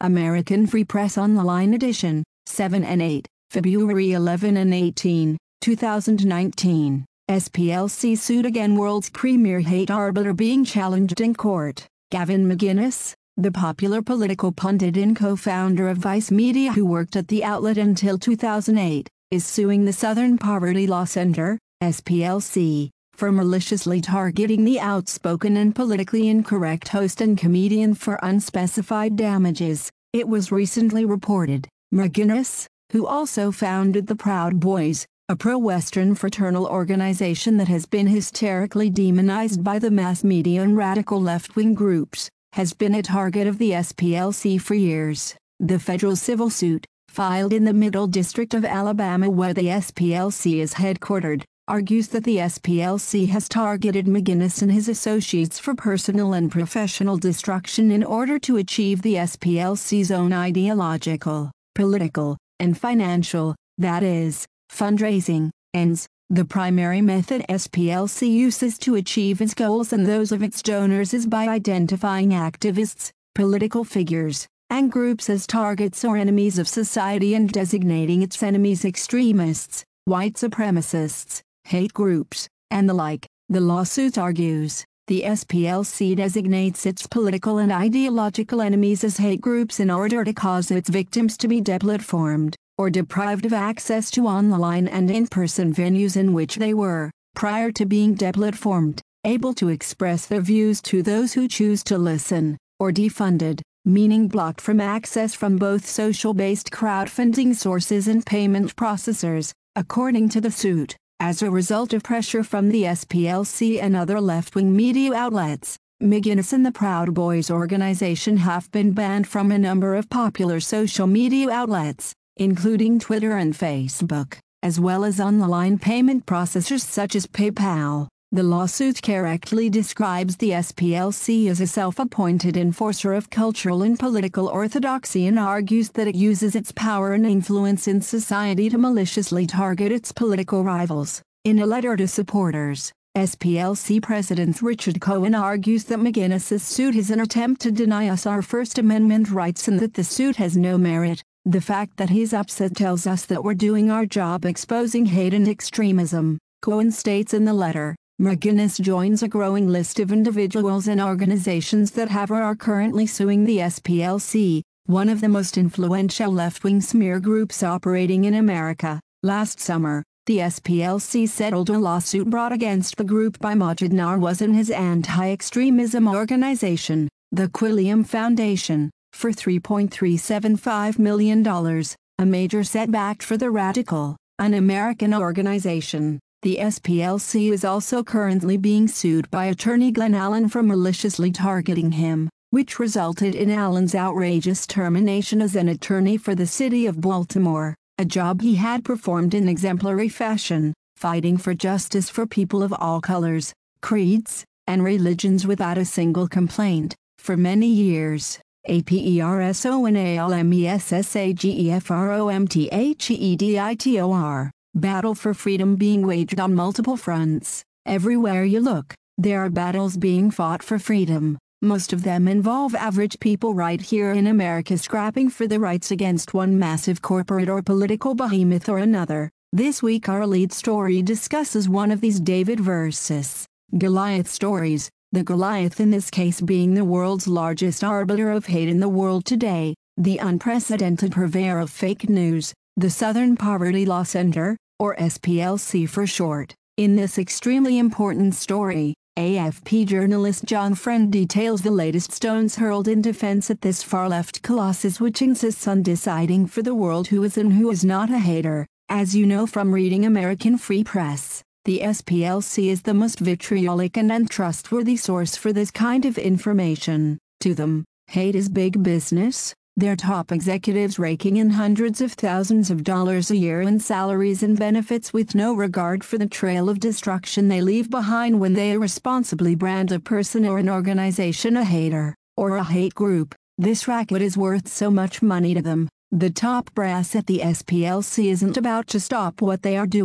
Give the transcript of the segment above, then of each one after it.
American Free Press Online Edition, 7 and 8, February 11 and 18, 2019. SPLC sued again. World's premier hate arbiter being challenged in court. Gavin McInnes, the popular political pundit and co-founder of Vice Media who worked at the outlet until 2008, is suing the Southern Poverty Law Center, SPLC, for maliciously targeting the outspoken and politically incorrect host and comedian for unspecified damages. It was recently reported McInnes, who also founded the Proud Boys, a pro-Western fraternal organization that has been hysterically demonized by the mass media and radical left-wing groups, has been a target of the SPLC for years. The federal civil suit, filed in the Middle District of Alabama where the SPLC is headquartered, argues that the SPLC has targeted McInnes and his associates for personal and professional destruction in order to achieve the SPLC's own ideological, political, and financial, that is, fundraising, ends. The primary method SPLC uses to achieve its goals and those of its donors is by identifying activists, political figures, and groups as targets or enemies of society and designating its enemies extremists, white supremacists, hate groups, and the like. The lawsuit argues, the SPLC designates its political and ideological enemies as hate groups in order to cause its victims to be deplatformed, or deprived of access to online and in-person venues in which they were, prior to being deplatformed, able to express their views to those who choose to listen, or defunded, meaning blocked from access from both social-based crowdfunding sources and payment processors, according to the suit. As a result of pressure from the SPLC and other left-wing media outlets, McInnes and the Proud Boys organization have been banned from a number of popular social media outlets, including Twitter and Facebook, as well as online payment processors such as PayPal. The lawsuit correctly describes the SPLC as a self-appointed enforcer of cultural and political orthodoxy and argues that it uses its power and influence in society to maliciously target its political rivals. In a letter to supporters, SPLC President Richard Cohen argues that McInnes' suit is an attempt to deny us our First Amendment rights and that the suit has no merit. The fact that he's upset tells us that we're doing our job exposing hate and extremism, Cohen states in the letter. McInnes joins a growing list of individuals and organizations that have or are currently suing the SPLC, one of the most influential left-wing smear groups operating in America. Last summer, the SPLC settled a lawsuit brought against the group by Maajid Narwaz and his anti-extremism organization, the Quilliam Foundation, for $3.375 million, a major setback for the radical, un-American organization. The SPLC is also currently being sued by attorney Glenn Allen for maliciously targeting him, which resulted in Allen's outrageous termination as an attorney for the city of Baltimore, a job he had performed in exemplary fashion, fighting for justice for people of all colors, creeds, and religions without a single complaint, for many years. APERSONALMESSAGEFROMTHEEDITOR. Battle for freedom being waged on multiple fronts. Everywhere you look, there are battles being fought for freedom. Most of them involve average people right here in America scrapping for the rights against one massive corporate or political behemoth or another. This week our lead story discusses one of these David versus Goliath stories, the Goliath in this case being the world's largest arbiter of hate in the world today, the unprecedented purveyor of fake news, the Southern Poverty Law Center, or SPLC for short. In this extremely important story, AFP journalist John Friend details the latest stones hurled in defense at this far-left colossus which insists on deciding for the world who is and who is not a hater. As you know from reading American Free Press, the SPLC is the most vitriolic and untrustworthy source for this kind of information. To them, hate is big business. Their top executives raking in hundreds of thousands of dollars a year in salaries and benefits with no regard for the trail of destruction they leave behind when they irresponsibly brand a person or an organization a hater, or a hate group. This racket is worth so much money to them. The top brass at the SPLC isn't about to stop what they are doing.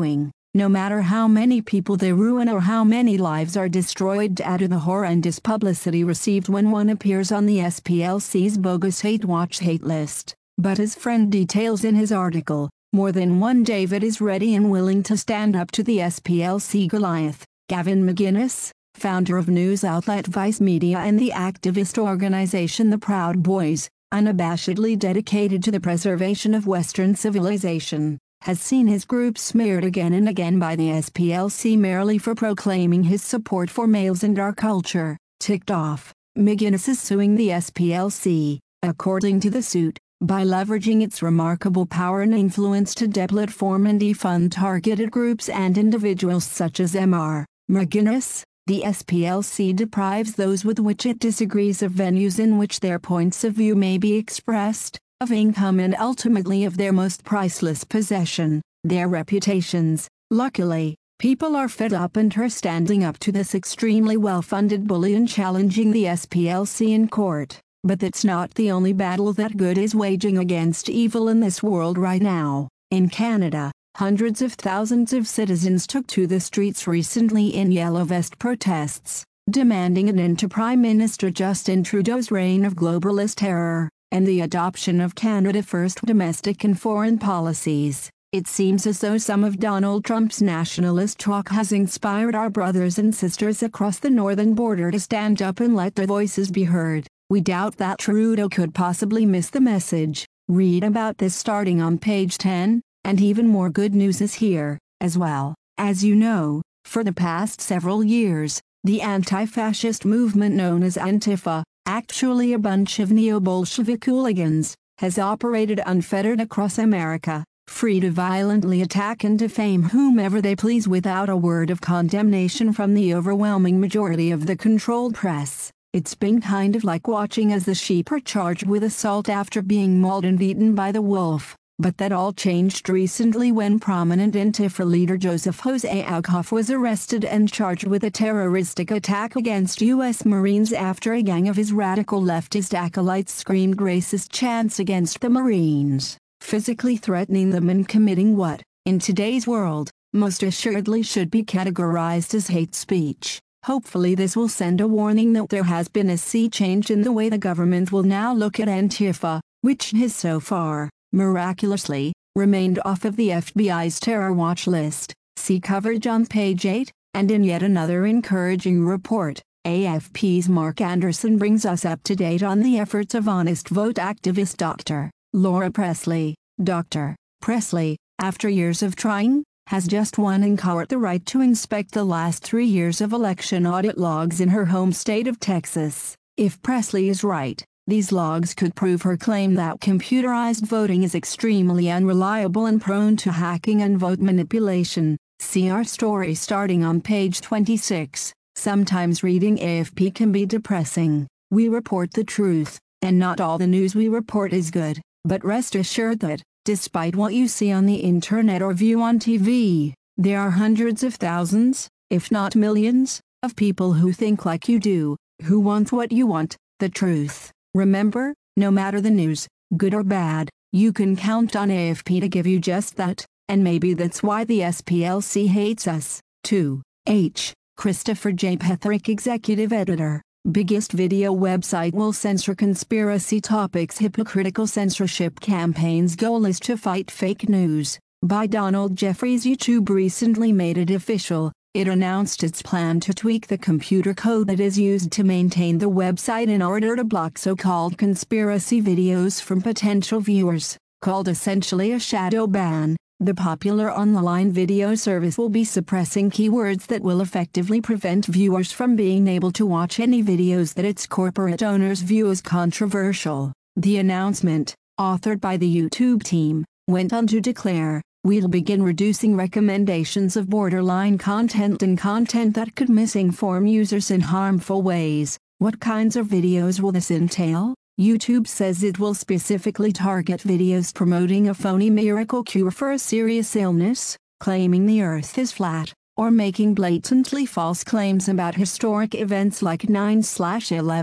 no matter how many people they ruin or how many lives are destroyed to add to the horrendous publicity received when one appears on the SPLC's bogus hate watch hate list. But his friend details in his article, more than one David is ready and willing to stand up to the SPLC Goliath. Gavin McInnes, founder of news outlet Vice Media and the activist organization The Proud Boys, unabashedly dedicated to the preservation of Western civilization, has seen his group smeared again and again by the SPLC merely for proclaiming his support for males and our culture. Ticked off, McInnes is suing the SPLC, according to the suit, by leveraging its remarkable power and influence to deplatform and defund targeted groups and individuals such as Mr. McInnes. The SPLC deprives those with which it disagrees of venues in which their points of view may be expressed, of income and ultimately of their most priceless possession, their reputations. Luckily, people are fed up and are standing up to this extremely well-funded bully and challenging the SPLC in court. But that's not the only battle that good is waging against evil in this world right now. In Canada, hundreds of thousands of citizens took to the streets recently in Yellow Vest protests, demanding an end to Prime Minister Justin Trudeau's reign of globalist terror, and the adoption of Canada First domestic and foreign policies. It seems as though some of Donald Trump's nationalist talk has inspired our brothers and sisters across the northern border to stand up and let their voices be heard. We doubt that Trudeau could possibly miss the message. Read about this starting on page 10, and even more good news is here, as well. As you know, for the past several years, the anti-fascist movement known as Antifa, actually a bunch of neo-Bolshevik hooligans, has operated unfettered across America, free to violently attack and defame whomever they please without a word of condemnation from the overwhelming majority of the controlled press. It's been kind of like watching as the sheep are charged with assault after being mauled and eaten by the wolf. But that all changed recently when prominent Antifa leader Joseph Jose Aghoff was arrested and charged with a terroristic attack against U.S. Marines after a gang of his radical leftist acolytes screamed racist chants against the Marines, physically threatening them and committing what, in today's world, most assuredly should be categorized as hate speech. Hopefully this will send a warning that there has been a sea change in the way the government will now look at Antifa, which has so far, miraculously, remained off of the FBI's terror watch list. See coverage on page 8, and in yet another encouraging report, AFP's Mark Anderson brings us up to date on the efforts of honest vote activist Dr. Laura Pressley. Dr. Pressley, after years of trying, has just won in court the right to inspect the last 3 years of election audit logs in her home state of Texas. If Pressley is right, these logs could prove her claim that computerized voting is extremely unreliable and prone to hacking and vote manipulation. See our story starting on page 26. Sometimes reading AFP can be depressing. We report the truth, and not all the news we report is good, but rest assured that, despite what you see on the internet or view on TV, there are hundreds of thousands, if not millions, of people who think like you do, who want what you want, the truth. Remember, no matter the news, good or bad, you can count on AFP to give you just that, and maybe that's why the SPLC hates us, too. H. Christopher J. Petherick, Executive Editor. Biggest video website will censor conspiracy topics. Hypocritical censorship campaign's goal is to fight fake news. By Donald Jeffries. YouTube recently made it official. It announced its plan to tweak the computer code that is used to maintain the website in order to block so-called conspiracy videos from potential viewers. Called essentially a shadow ban, the popular online video service will be suppressing keywords that will effectively prevent viewers from being able to watch any videos that its corporate owners view as controversial. The announcement, authored by the YouTube team, went on to declare, "We'll begin reducing recommendations of borderline content and content that could misinform users in harmful ways." What kinds of videos will this entail? YouTube says it will specifically target videos promoting a phony miracle cure for a serious illness, claiming the Earth is flat, or making blatantly false claims about historic events like 9/11,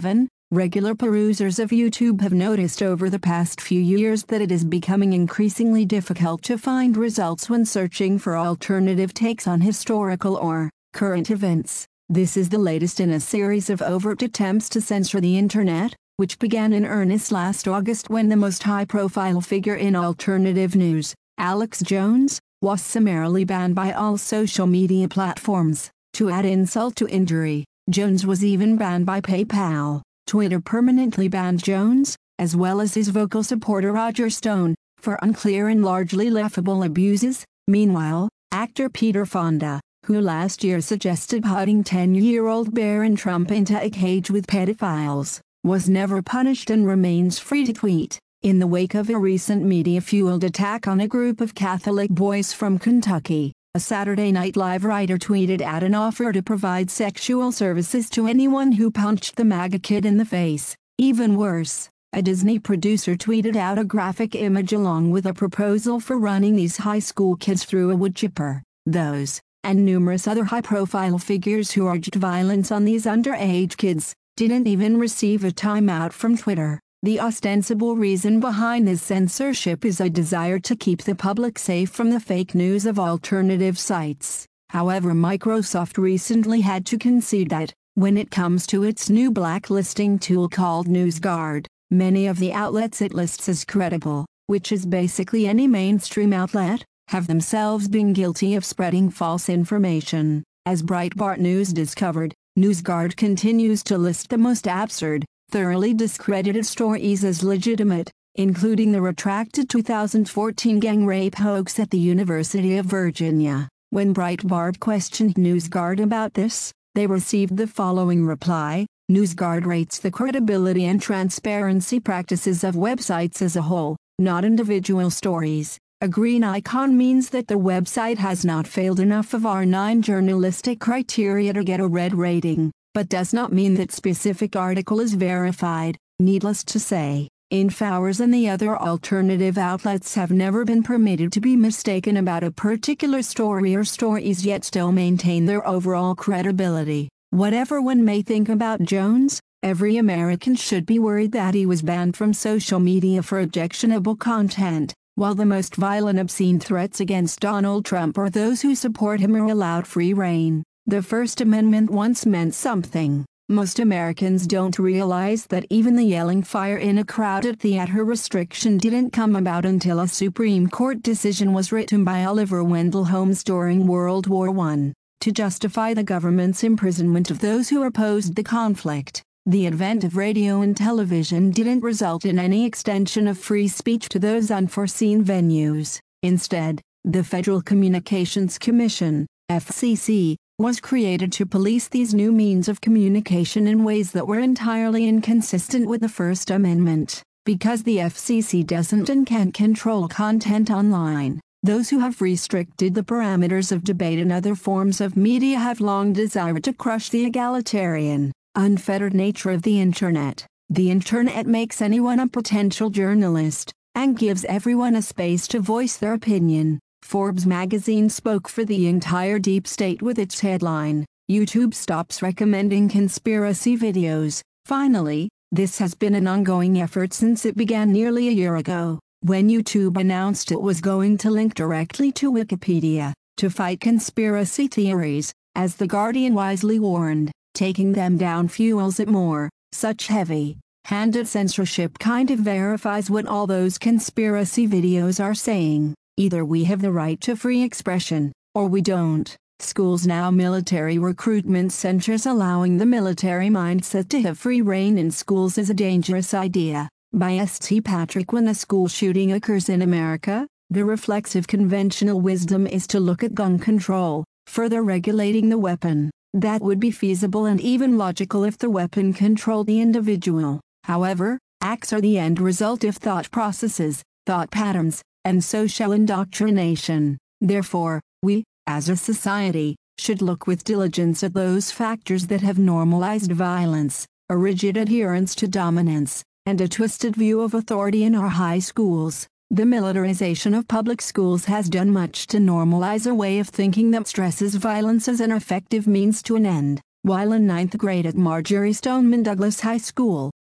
Regular perusers of YouTube have noticed over the past few years that it is becoming increasingly difficult to find results when searching for alternative takes on historical or current events. This is the latest in a series of overt attempts to censor the internet, which began in earnest last August when the most high-profile figure in alternative news, Alex Jones, was summarily banned by all social media platforms. To add insult to injury, Jones was even banned by PayPal. Twitter permanently banned Jones, as well as his vocal supporter Roger Stone, for unclear and largely laughable abuses. Meanwhile, actor Peter Fonda, who last year suggested putting 10-year-old Barron Trump into a cage with pedophiles, was never punished and remains free to tweet. In the wake of a recent media-fueled attack on a group of Catholic boys from Kentucky, a Saturday Night Live writer tweeted out an offer to provide sexual services to anyone who punched the MAGA kid in the face. Even worse, a Disney producer tweeted out a graphic image along with a proposal for running these high school kids through a wood chipper. Those, and numerous other high-profile figures who urged violence on these underage kids, didn't even receive a timeout from Twitter. The ostensible reason behind this censorship is a desire to keep the public safe from the fake news of alternative sites. However, Microsoft recently had to concede that, when it comes to its new blacklisting tool called NewsGuard, many of the outlets it lists as credible, which is basically any mainstream outlet, have themselves been guilty of spreading false information. As Breitbart News discovered, NewsGuard continues to list the most absurd, thoroughly discredited stories as legitimate, including the retracted 2014 gang rape hoax at the University of Virginia. When Breitbart questioned NewsGuard about this, they received the following reply: NewsGuard rates the credibility and transparency practices of websites as a whole, not individual stories. A green icon means that the website has not failed enough of our 9 journalistic criteria to get a red rating, but does not mean that specific article is verified. Needless to say, InfoWars and the other alternative outlets have never been permitted to be mistaken about a particular story or stories, yet still maintain their overall credibility. Whatever one may think about Jones, every American should be worried that he was banned from social media for objectionable content, while the most violent obscene threats against Donald Trump or those who support him are allowed free rein. The First Amendment once meant something. Most Americans don't realize that even the yelling fire in a crowded theater restriction didn't come about until a Supreme Court decision was written by Oliver Wendell Holmes during World War I, to justify the government's imprisonment of those who opposed the conflict. The advent of radio and television didn't result in any extension of free speech to those unforeseen venues. Instead, the Federal Communications Commission, FCC, was created to police these new means of communication in ways that were entirely inconsistent with the First Amendment. Because the FCC doesn't and can't control content online, those who have restricted the parameters of debate and other forms of media have long desired to crush the egalitarian, unfettered nature of the Internet. The Internet makes anyone a potential journalist, and gives everyone a space to voice their opinion. Forbes magazine spoke for the entire deep state with its headline, "YouTube stops recommending conspiracy videos." Finally, this has been an ongoing effort since it began nearly a year ago, when YouTube announced it was going to link directly to Wikipedia, to fight conspiracy theories. As The Guardian wisely warned, taking them down fuels it more. Such heavy-handed censorship kind of verifies what all those conspiracy videos are saying. Either we have the right to free expression, or we don't. Schools now military recruitment centers allowing the military mindset to have free rein in schools is a dangerous idea. By St. Patrick, when a school shooting occurs in America, the reflexive conventional wisdom is to look at gun control, further regulating the weapon. That would be feasible and even logical if the weapon controlled the individual. However, acts are the end result of thought processes, thought patterns, and social indoctrination. Therefore, we, as a society, should look with diligence at those factors that have normalized violence, a rigid adherence to dominance, and a twisted view of authority in our high schools. The militarization of public schools has done much to normalize a way of thinking that stresses violence as an effective means to an end. While in 9th grade at Marjory Stoneman Douglas High School,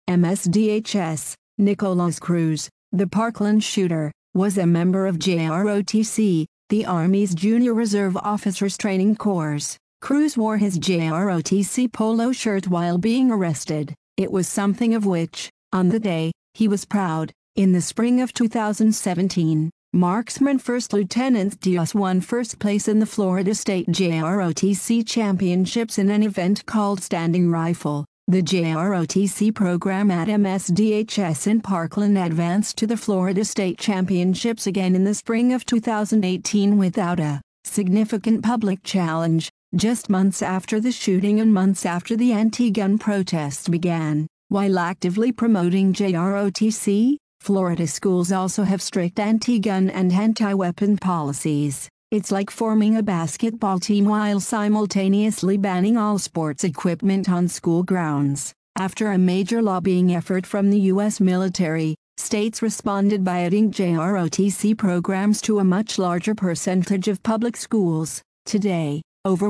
MSDHS. Nicholas Cruz, the Parkland shooter, was a member of JROTC, the Army's Junior Reserve Officers Training Corps. Cruz wore his JROTC polo shirt while being arrested. It was something of which, on the day, he was proud. In the spring of 2017, marksman First Lieutenant Diaz won first place in the Florida State JROTC Championships in an event called Standing Rifle. The JROTC program at MSDHS in Parkland advanced to the Florida State Championships again in the spring of 2018 without a significant public challenge, just months after the shooting and months after the anti-gun protests began. While actively promoting JROTC, Florida schools also have strict anti-gun and anti-weapon policies. It's like forming a basketball team while simultaneously banning all sports equipment on school grounds. After a major lobbying effort from the U.S. military, states responded by adding JROTC programs to a much larger percentage of public schools. Today, over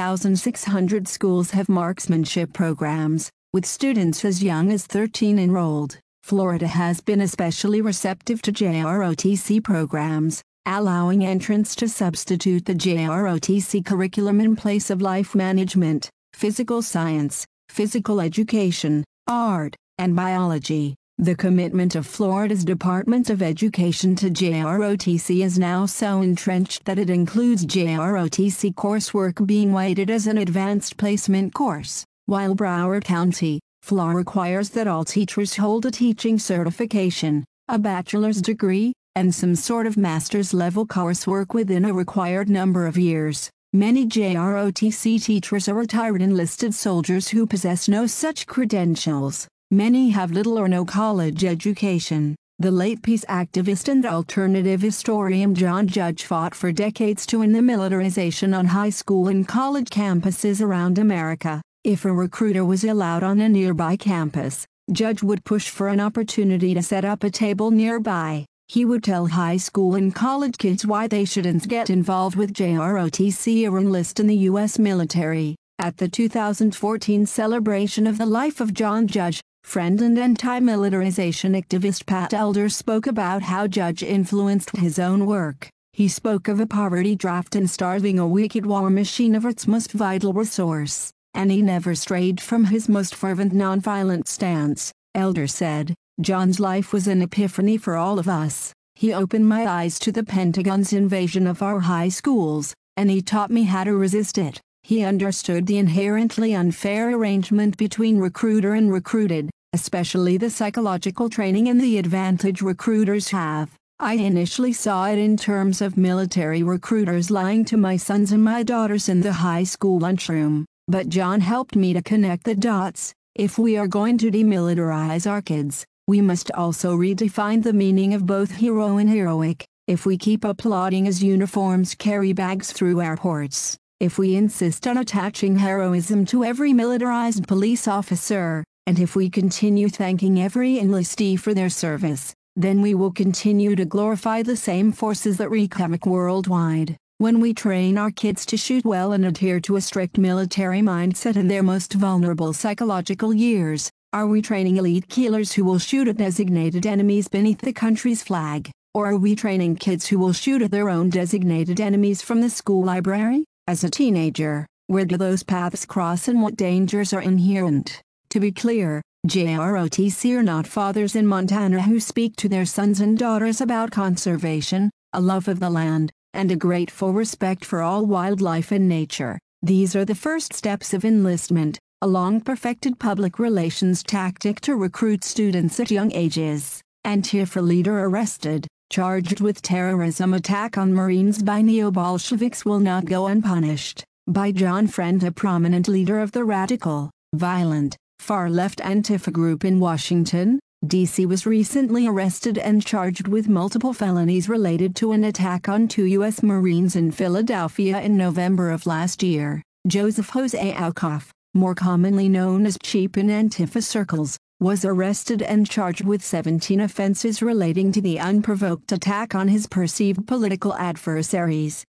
1,600 schools have marksmanship programs, with students as young as 13 enrolled. Florida has been especially receptive to JROTC programs, allowing entrants to substitute the JROTC curriculum in place of life management, physical science, physical education, art, and biology. The commitment of Florida's Department of Education to JROTC is now so entrenched that it includes JROTC coursework being weighted as an advanced placement course, while Broward County, Florida requires that all teachers hold a teaching certification, a bachelor's degree, and some sort of master's level coursework within a required number of years. Many JROTC teachers are retired enlisted soldiers who possess no such credentials. Many have little or no college education. The late peace activist and alternative historian John Judge fought for decades to end the militarization on high school and college campuses around America. If a recruiter was allowed on a nearby campus, Judge would push for an opportunity to set up a table nearby. He would tell high school and college kids why they shouldn't get involved with JROTC or enlist in the U.S. military. At the 2014 celebration of the life of John Judge, friend and anti-militarization activist Pat Elder spoke about how Judge influenced his own work. He spoke of a poverty-driven and starving a wicked war machine of its most vital resource, and he never strayed from his most fervent nonviolent stance. Elder said, "John's life was an epiphany for all of us. He opened my eyes to the Pentagon's invasion of our high schools, and he taught me how to resist it. He understood the inherently unfair arrangement between recruiter and recruited, especially the psychological training and the advantage recruiters have. I initially saw it in terms of military recruiters lying to my sons and my daughters in the high school lunchroom, but John helped me to connect the dots. If we are going to demilitarize our kids, we must also redefine the meaning of both hero and heroic. If we keep applauding as uniforms carry bags through airports, if we insist on attaching heroism to every militarized police officer, and if we continue thanking every enlistee for their service, then we will continue to glorify the same forces that wreak havoc worldwide. When we train our kids to shoot well and adhere to a strict military mindset in their most vulnerable psychological years, are we training elite killers who will shoot at designated enemies beneath the country's flag, or are we training kids who will shoot at their own designated enemies from the school library? As a teenager, where do those paths cross and what dangers are inherent? To be clear, JROTC are not fathers in Montana who speak to their sons and daughters about conservation, a love of the land, and a grateful respect for all wildlife and nature. These are the first steps of enlistment, a long-perfected public relations tactic to recruit students at young ages. Antifa leader arrested, charged with terrorism attack on Marines by neo-Bolsheviks will not go unpunished. By John Friend, a prominent leader of the radical, violent, far-left Antifa group in Washington, D.C. was recently arrested and charged with multiple felonies related to an attack on 2 U.S. Marines in Philadelphia in November of last year. Joseph Jose Alcoff, more commonly known as Cheap in Antifa circles, was arrested and charged with 17 offenses relating to the unprovoked attack on his perceived political adversaries.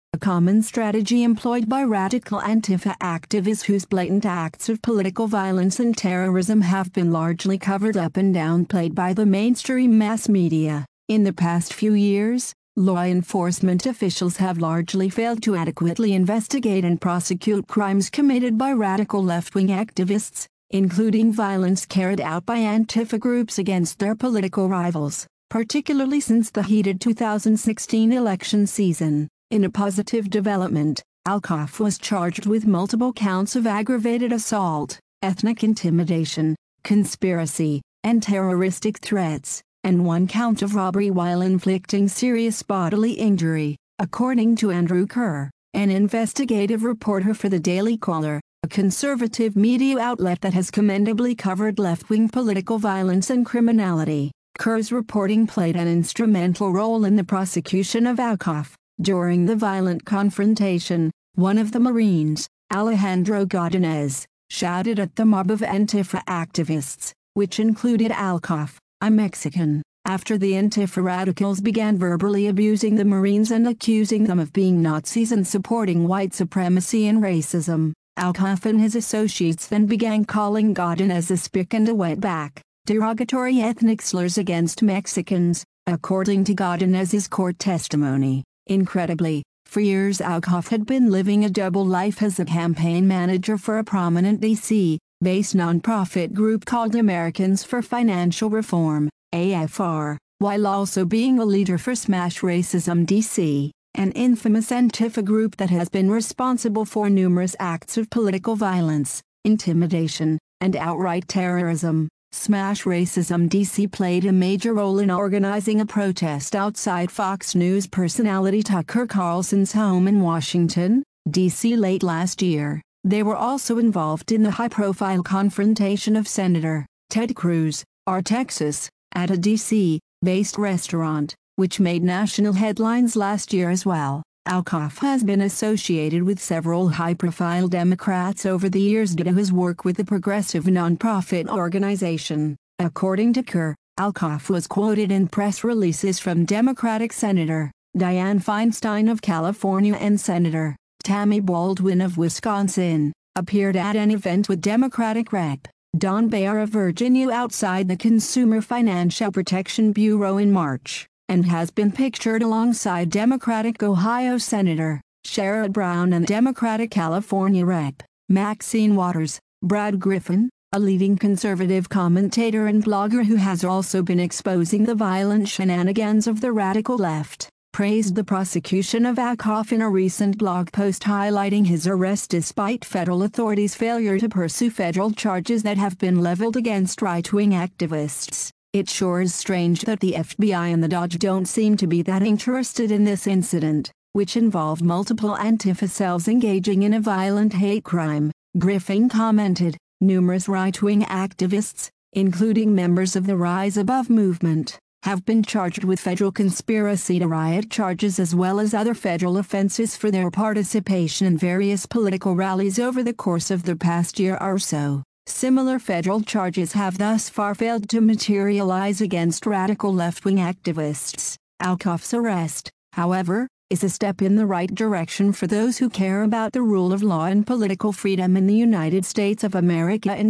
a common strategy employed by radical Antifa activists whose blatant acts of political violence and terrorism have been largely covered up and downplayed by the mainstream mass media. In the past few years, law enforcement officials have largely failed to adequately investigate and prosecute crimes committed by radical left-wing activists, including violence carried out by Antifa groups against their political rivals, particularly since the heated 2016 election season. In a positive development, Alcoff was charged with multiple counts of aggravated assault, ethnic intimidation, conspiracy, and terroristic threats, and one count of robbery while inflicting serious bodily injury, according to Andrew Kerr, an investigative reporter for the Daily Caller, a conservative media outlet that has commendably covered left-wing political violence and criminality. Kerr's reporting played an instrumental role in the prosecution of Alcoff. During the violent confrontation, one of the Marines, Alejandro Godinez, shouted at the mob of Antifa activists, which included Alcoff, "I'm Mexican," after the Antifa radicals began verbally abusing the Marines and accusing them of being Nazis and supporting white supremacy and racism. Alcoff and his associates then began calling Godinez a spick and a wetback, derogatory ethnic slurs against Mexicans, according to Godinez's court testimony. Incredibly, for years Alcoff had been living a double life as a campaign manager for a prominent D.C.-based nonprofit group called Americans for Financial Reform, AFR, while also being a leader for Smash Racism DC, an infamous Antifa group that has been responsible for numerous acts of political violence, intimidation, and outright terrorism. Smash Racism DC played a major role in organizing a protest outside Fox News personality Tucker Carlson's home in Washington, D.C. late last year. They were also involved in the high-profile confrontation of Senator Ted Cruz, of Texas, at a D.C.-based restaurant, which made national headlines last year as well. Alcoff has been associated with several high-profile Democrats over the years due to his work with the progressive nonprofit organization. According to Kerr, Alcoff was quoted in press releases from Democratic Senator Dianne Feinstein of California and Senator Tammy Baldwin of Wisconsin, appeared at an event with Democratic Rep. Don Beyer of Virginia outside the Consumer Financial Protection Bureau in March, and has been pictured alongside Democratic Ohio Senator Sherrod Brown and Democratic California Rep. Maxine Waters. Brad Griffin, a leading conservative commentator and blogger who has also been exposing the violent shenanigans of the radical left, praised the prosecution of Alcoff in a recent blog post highlighting his arrest despite federal authorities' failure to pursue federal charges that have been leveled against right-wing activists. It sure is strange that the FBI and the DOJ don't seem to be that interested in this incident, which involved multiple Antifa cells engaging in a violent hate crime, Griffin commented. Numerous right-wing activists, including members of the Rise Above movement, have been charged with federal conspiracy to riot charges as well as other federal offenses for their participation in various political rallies over the course of the past year or so. Similar federal charges have thus far failed to materialize against radical left-wing activists. Alcoff's arrest, however, is a step in the right direction for those who care about the rule of law and political freedom in the United States of America in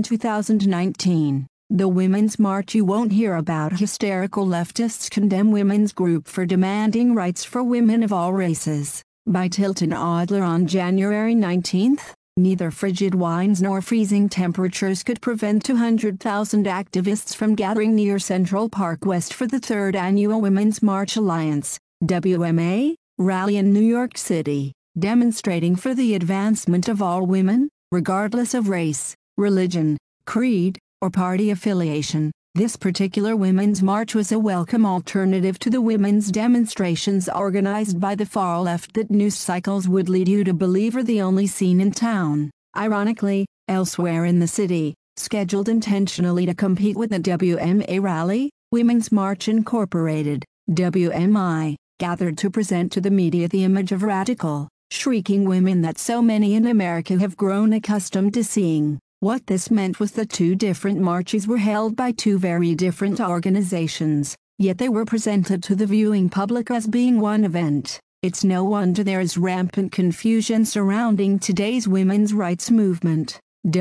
2019. The Women's March. You won't hear about hysterical leftists condemn women's group for demanding rights for women of all races. By Tilton Adler on January 19. Neither frigid winds nor freezing temperatures could prevent 200,000 activists from gathering near Central Park West for the 3rd Annual Women's March Alliance, WMA, rally in New York City, demonstrating for the advancement of all women, regardless of race, religion, creed, or party affiliation. This particular Women's March was a welcome alternative to the women's demonstrations organized by the far left that news cycles would lead you to believe are the only scene in town. Ironically, elsewhere in the city, scheduled intentionally to compete with the WMA rally, Women's March Incorporated, WMI, gathered to present to the media the image of radical, shrieking women that so many in America have grown accustomed to seeing. What this meant was that two different marches were held by two very different organizations, yet they were presented to the viewing public as being one event. It's no wonder there is rampant confusion surrounding today's women's rights movement.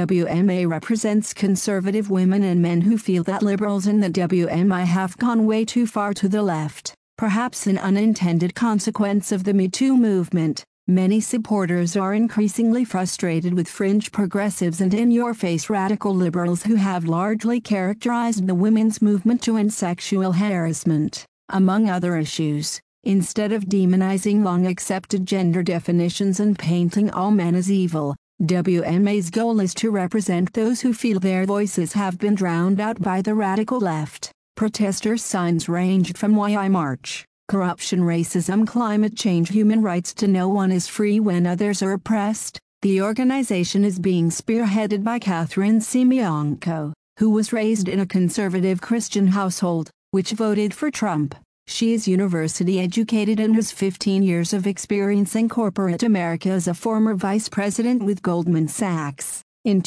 WMA represents conservative women and men who feel that liberals in the WMI have gone way too far to the left, perhaps an unintended consequence of the Me Too movement. Many supporters are increasingly frustrated with fringe progressives and in-your-face radical liberals who have largely characterized the women's movement to end sexual harassment, among other issues. Instead of demonizing long-accepted gender definitions and painting all men as evil, WMA's goal is to represent those who feel their voices have been drowned out by the radical left. Protester signs ranged from "Why I March," corruption, racism, climate change, human rights to "No one is free when others are oppressed." The organization is being spearheaded by Catherine Siemianko, who was raised in a conservative Christian household, which voted for Trump. She is university educated and has 15 years of experience in corporate America as a former vice president with Goldman Sachs. In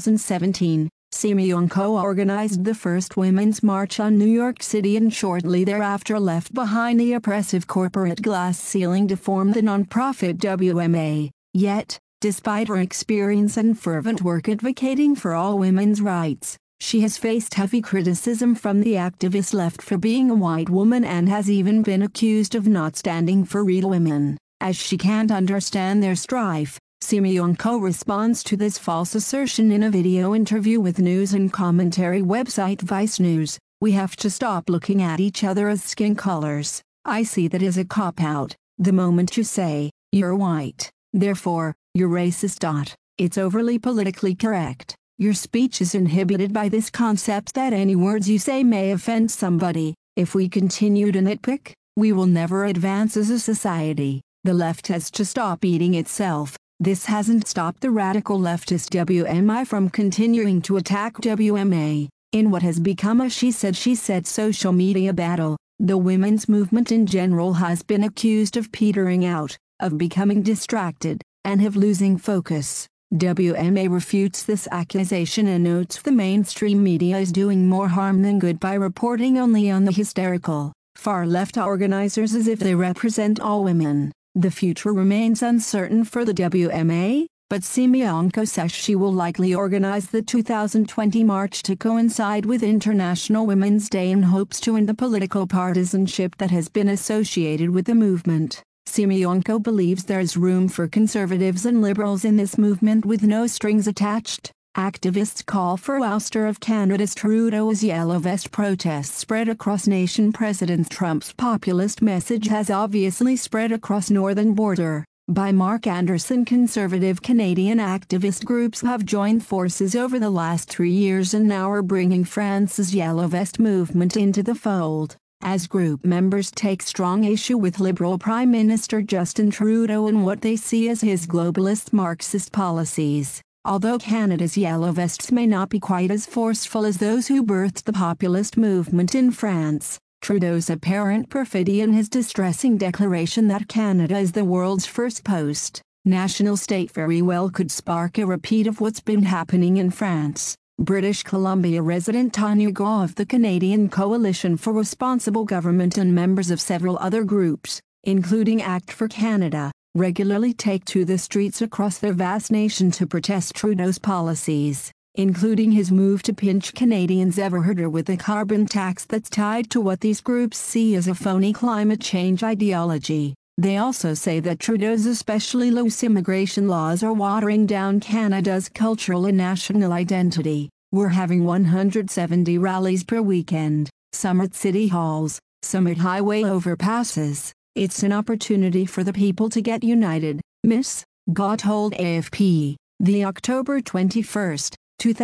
2017, Siemianko organized the first Women's March on New York City and shortly thereafter left behind the oppressive corporate glass ceiling to form the nonprofit WMA. Yet, despite her experience and fervent work advocating for all women's rights, she has faced heavy criticism from the activist left for being a white woman and has even been accused of not standing for real women, as she can't understand their strife. Siemianko responds to this false assertion in a video interview with news and commentary website Vice News. "We have to stop looking at each other as skin colors. I see that as a cop-out. The moment you say, you're white, therefore, you're racist. It's overly politically correct. Your speech is inhibited by this concept that any words you say may offend somebody. If we continue to nitpick, we will never advance as a society. The left has to stop eating itself." This hasn't stopped the radical leftist WMI from continuing to attack WMA. In what has become a she said social media battle, the women's movement in general has been accused of petering out, of becoming distracted, and of losing focus. WMA refutes this accusation and notes the mainstream media is doing more harm than good by reporting only on the hysterical, far-left organizers as if they represent all women. The future remains uncertain for the WMA, but Siemianko says she will likely organize the 2020 march to coincide with International Women's Day in hopes to end the political partisanship that has been associated with the movement. Siemianko believes there is room for conservatives and liberals in this movement with no strings attached. Activists call for ouster of Canada's Trudeau as Yellow Vest protests spread across nation. President Trump's populist message has obviously spread across northern border. By Mark Anderson, conservative Canadian activist groups have joined forces over the last 3 years and now are bringing France's Yellow Vest movement into the fold, as group members take strong issue with Liberal Prime Minister Justin Trudeau and what they see as his globalist Marxist policies. Although Canada's Yellow Vests may not be quite as forceful as those who birthed the populist movement in France, Trudeau's apparent perfidy and his distressing declaration that Canada is the world's first post-national state very well could spark a repeat of what's been happening in France. British Columbia resident Tanya Gaw of the Canadian Coalition for Responsible Government and members of several other groups, including Act for Canada, regularly take to the streets across their vast nation to protest Trudeau's policies, including his move to pinch Canadians ever harder with a carbon tax that's tied to what these groups see as a phony climate change ideology. They also say that Trudeau's especially loose immigration laws are watering down Canada's cultural and national identity. "We're having 170 rallies per weekend, some at city halls, some at highway overpasses. It's an opportunity for the people to get united," Ms. Gaw told AFP. "The October 21,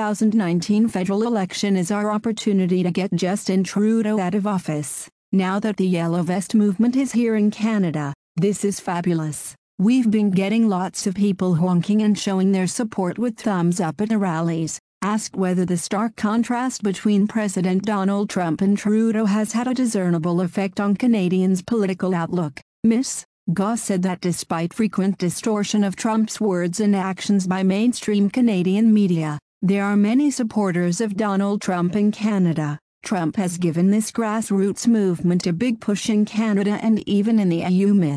2019 federal election is our opportunity to get Justin Trudeau out of office. Now that the Yellow Vest movement is here in Canada, this is fabulous. We've been getting lots of people honking and showing their support with thumbs up at the rallies." Asked whether the stark contrast between President Donald Trump and Trudeau has had a discernible effect on Canadians' political outlook, Ms. Gaw said that despite frequent distortion of Trump's words and actions by mainstream Canadian media, there are many supporters of Donald Trump in Canada. Trump has given this grassroots movement a big push in Canada and even in the EU. Ms.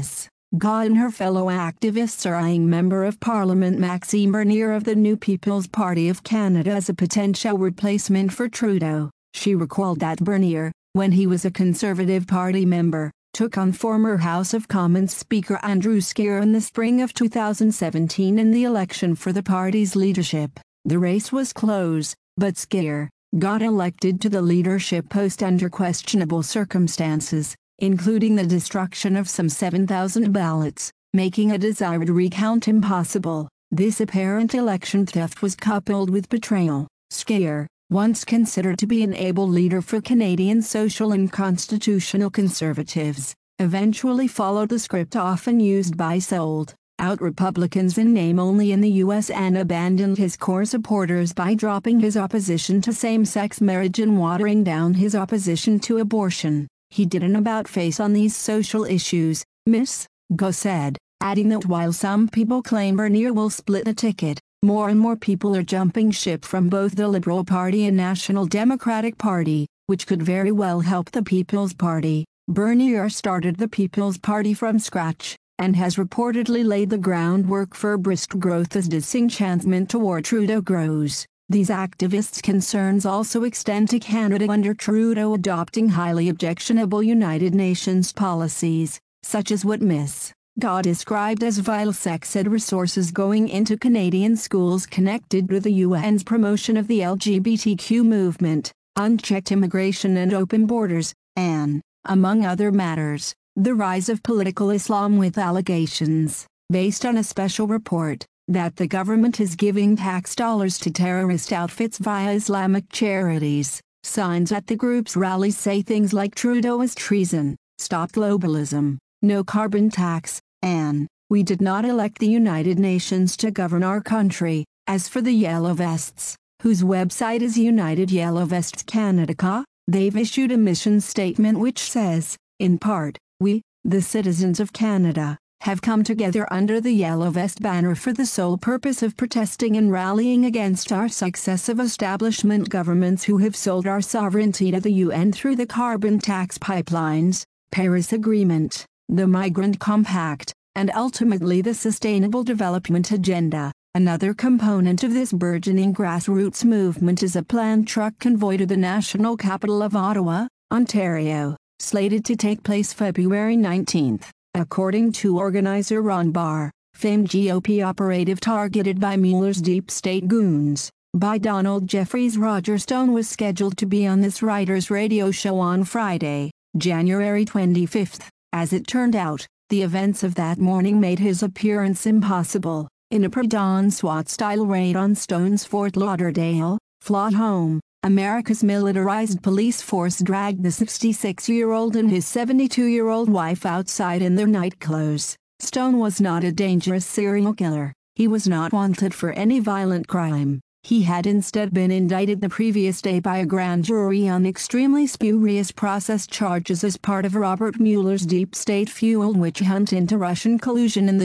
Ga and her fellow activists are eyeing Member of Parliament Maxime Bernier of the New People's Party of Canada as a potential replacement for Trudeau. She recalled that Bernier, when he was a Conservative Party member, took on former House of Commons Speaker Andrew Scheer in the spring of 2017 in the election for the party's leadership. The race was close, but Scheer got elected to the leadership post under questionable circumstances, including the destruction of some 7,000 ballots, making a desired recount impossible. This apparent election theft was coupled with betrayal. Scheer, once considered to be an able leader for Canadian social and constitutional conservatives, eventually followed the script often used by sold-out Republicans in name only in the U.S. and abandoned his core supporters by dropping his opposition to same-sex marriage and watering down his opposition to abortion. He did an about-face on these social issues, Ms. Ga said, adding that while some people claim Bernier will split the ticket, more and more people are jumping ship from both the Liberal Party and National Democratic Party, which could very well help the People's Party. Bernier started the People's Party from scratch, and has reportedly laid the groundwork for brisk growth as disenchantment toward Trudeau grows. These activists' concerns also extend to Canada under Trudeau adopting highly objectionable United Nations policies, such as what Ms. Ga described as vile sex ed resources going into Canadian schools connected with the UN's promotion of the LGBTQ movement, unchecked immigration and open borders, and, among other matters, the rise of political Islam with allegations, based on a special report, that the government is giving tax dollars to terrorist outfits via Islamic charities. Signs at the group's rallies say things like Trudeau is treason, stop globalism, no carbon tax, and we did not elect the United Nations to govern our country. As for the Yellow Vests, whose website is United Yellow Vests Canada, they've issued a mission statement which says, in part, we, the citizens of Canada, have come together under the Yellow Vest banner for the sole purpose of protesting and rallying against our successive establishment governments who have sold our sovereignty to the UN through the carbon tax pipelines, Paris Agreement, the Migrant Compact, and ultimately the Sustainable Development Agenda. Another component of this burgeoning grassroots movement is a planned truck convoy to the national capital of Ottawa, Ontario, slated to take place February 19. According to organizer Ron Barr, famed GOP operative targeted by Mueller's deep state goons, by Donald Jeffries. Roger Stone was scheduled to be on this writer's radio show on Friday, January 25. As it turned out, the events of that morning made his appearance impossible. In a pre-dawn SWAT-style raid on Stone's Fort Lauderdale, Florida home, America's militarized police force dragged the 66-year-old and his 72-year-old wife outside in their nightclothes. Stone was not a dangerous serial killer. He was not wanted for any violent crime. He had instead been indicted the previous day by a grand jury on extremely spurious process charges as part of Robert Mueller's deep state-fueled witch hunt into Russian collusion in the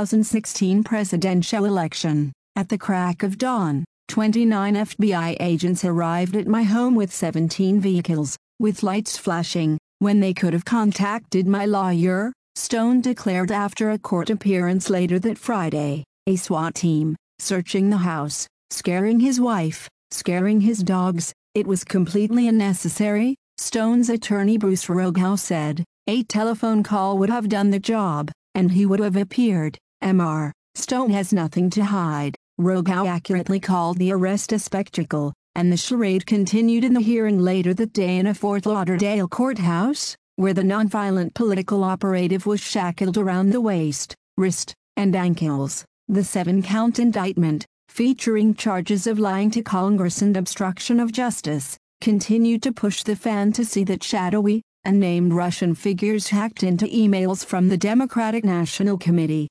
2016 presidential election. At the crack of dawn, 29 FBI agents arrived at my home with 17 vehicles, with lights flashing, when they could have contacted my lawyer, Stone declared after a court appearance later that Friday. A SWAT team, searching the house, scaring his wife, scaring his dogs, it was completely unnecessary, Stone's attorney Bruce Rogow said. A telephone call would have done the job, and he would have appeared. Mr. Stone has nothing to hide. Rogow accurately called the arrest a spectacle, and the charade continued in the hearing later that day in a Fort Lauderdale courthouse, where the nonviolent political operative was shackled around the waist, wrist, and ankles. The 7-count indictment, featuring charges of lying to Congress and obstruction of justice, continued to push the fantasy that shadowy, unnamed Russian figures hacked into emails from the Democratic National Committee,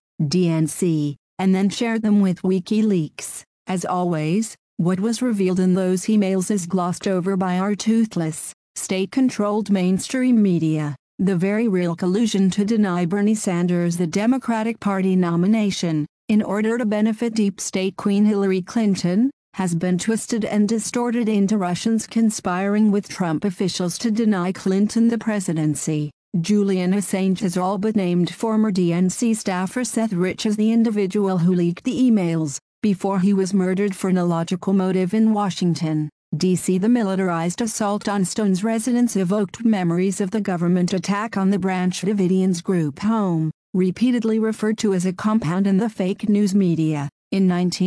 DNC, and then shared them with WikiLeaks. As always, what was revealed in those emails is glossed over by our toothless, state-controlled mainstream media. The very real collusion to deny Bernie Sanders the Democratic Party nomination, in order to benefit deep state Queen Hillary Clinton, has been twisted and distorted into Russians conspiring with Trump officials to deny Clinton the presidency. Julian Assange has all but named former DNC staffer Seth Rich as the individual who leaked the emails, before he was murdered for an illogical motive in Washington, D.C. The militarized assault on Stone's residence evoked memories of the government attack on the Branch Davidians group home, repeatedly referred to as a compound in the fake news media. In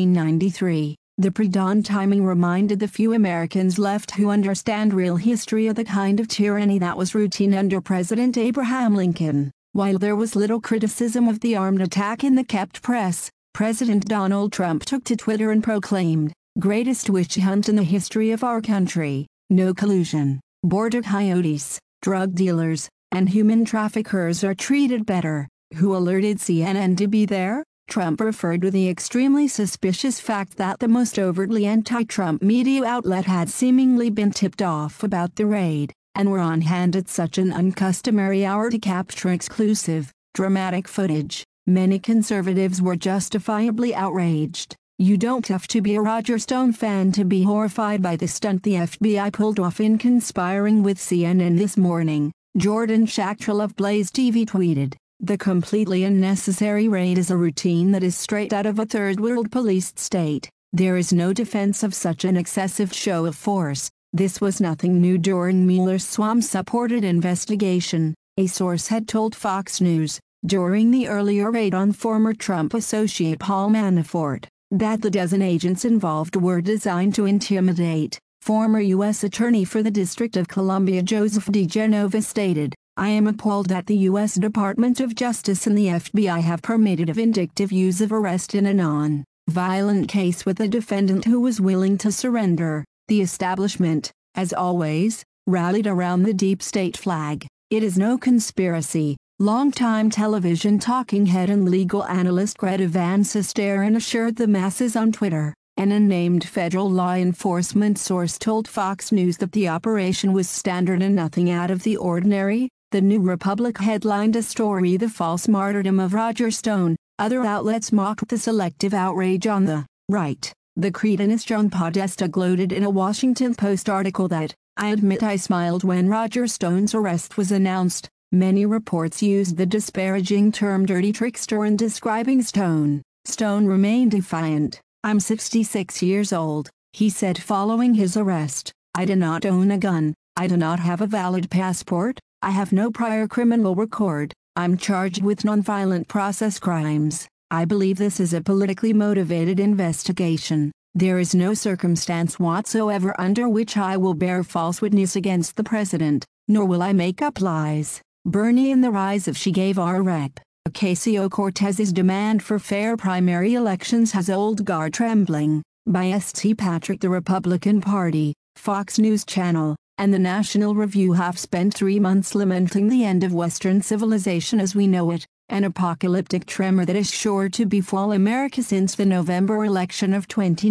1993, the pre-dawn timing reminded the few Americans left who understand real history of the kind of tyranny that was routine under President Abraham Lincoln. While there was little criticism of the armed attack in the kept press, President Donald Trump took to Twitter and proclaimed, "Greatest witch hunt in the history of our country, no collusion, border coyotes, drug dealers, and human traffickers are treated better. Who alerted CNN to be there?" Trump referred to the extremely suspicious fact that the most overtly anti-Trump media outlet had seemingly been tipped off about the raid, and were on hand at such an uncustomary hour to capture exclusive, dramatic footage. Many conservatives were justifiably outraged. You don't have to be a Roger Stone fan to be horrified by the stunt the FBI pulled off in conspiring with CNN this morning, Jordan Schachtel of Blaze TV tweeted. The completely unnecessary raid is a routine that is straight out of a third-world policed state. There is no defense of such an excessive show of force. This was nothing new during Mueller's SWAM-supported investigation, a source had told Fox News, during the earlier raid on former Trump associate Paul Manafort, that the dozen agents involved were designed to intimidate. Former U.S. Attorney for the District of Columbia Joseph DeGenova stated, "I am appalled that the U.S. Department of Justice and the FBI have permitted a vindictive use of arrest in a non-violent case with a defendant who was willing to surrender." The establishment, as always, rallied around the deep state flag. It is no conspiracy, longtime television talking head and legal analyst Greta Van Susteren assured the masses on Twitter. An unnamed federal law enforcement source told Fox News that the operation was standard and nothing out of the ordinary. The New Republic headlined a story, "The False Martyrdom of Roger Stone." Other outlets mocked the selective outrage on the right. The cretinous John Podesta gloated in a Washington Post article that, "I admit I smiled when Roger Stone's arrest was announced." Many reports used the disparaging term dirty trickster in describing Stone. Stone remained defiant. "I'm 66 years old," he said following his arrest. "I do not own a gun. I do not have a valid passport. I have no prior criminal record. I'm charged with nonviolent process crimes. I believe this is a politically motivated investigation. There is no circumstance whatsoever under which I will bear false witness against the president, nor will I make up lies." Bernie and the rise of She Gave Our Rep. Ocasio-Cortez's demand for fair primary elections has old guard trembling. By St. Patrick, the Republican Party, Fox News Channel, and the National Review have spent 3 months lamenting the end of Western civilization as we know it, an apocalyptic tremor that is sure to befall America since the November election of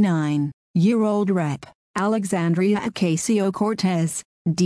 29-year-old Rep. Alexandria Ocasio-Cortez,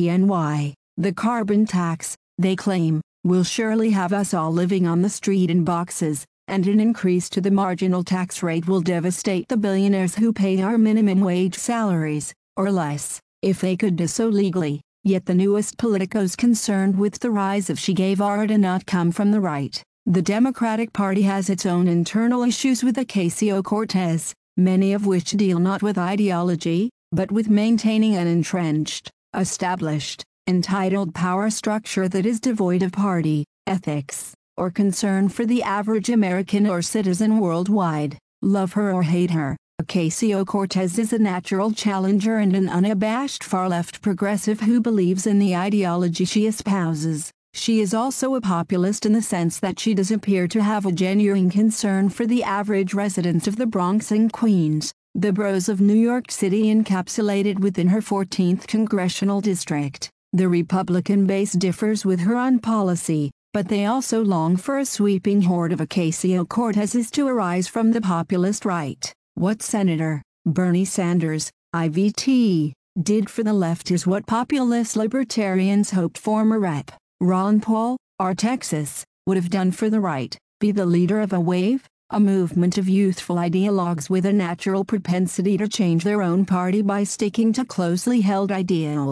DNY. The carbon tax, they claim, will surely have us all living on the street in boxes, and an increase to the marginal tax rate will devastate the billionaires who pay our minimum wage salaries, or less, if they could do so legally. Yet the newest politicos concerned with the rise of She Gave Our do not come from the right. The Democratic Party has its own internal issues with Ocasio-Cortez, many of which deal not with ideology, but with maintaining an entrenched, established, entitled power structure that is devoid of party, ethics, or concern for the average American or citizen worldwide. Love her or hate her, Ocasio-Cortez is a natural challenger and an unabashed far-left progressive who believes in the ideology she espouses. She is also a populist in the sense that she does appear to have a genuine concern for the average resident of the Bronx and Queens, the boroughs of New York City encapsulated within her 14th congressional district. The Republican base differs with her on policy, but they also long for a sweeping horde of Ocasio-Cortezes to arise from the populist right. What Senator Bernie Sanders, IVT, did for the left is what populist libertarians hoped former Rep. Ron Paul, R. Texas, would have done for the right, be the leader of a wave, a movement of youthful ideologues with a natural propensity to change their own party by sticking to closely held ideals.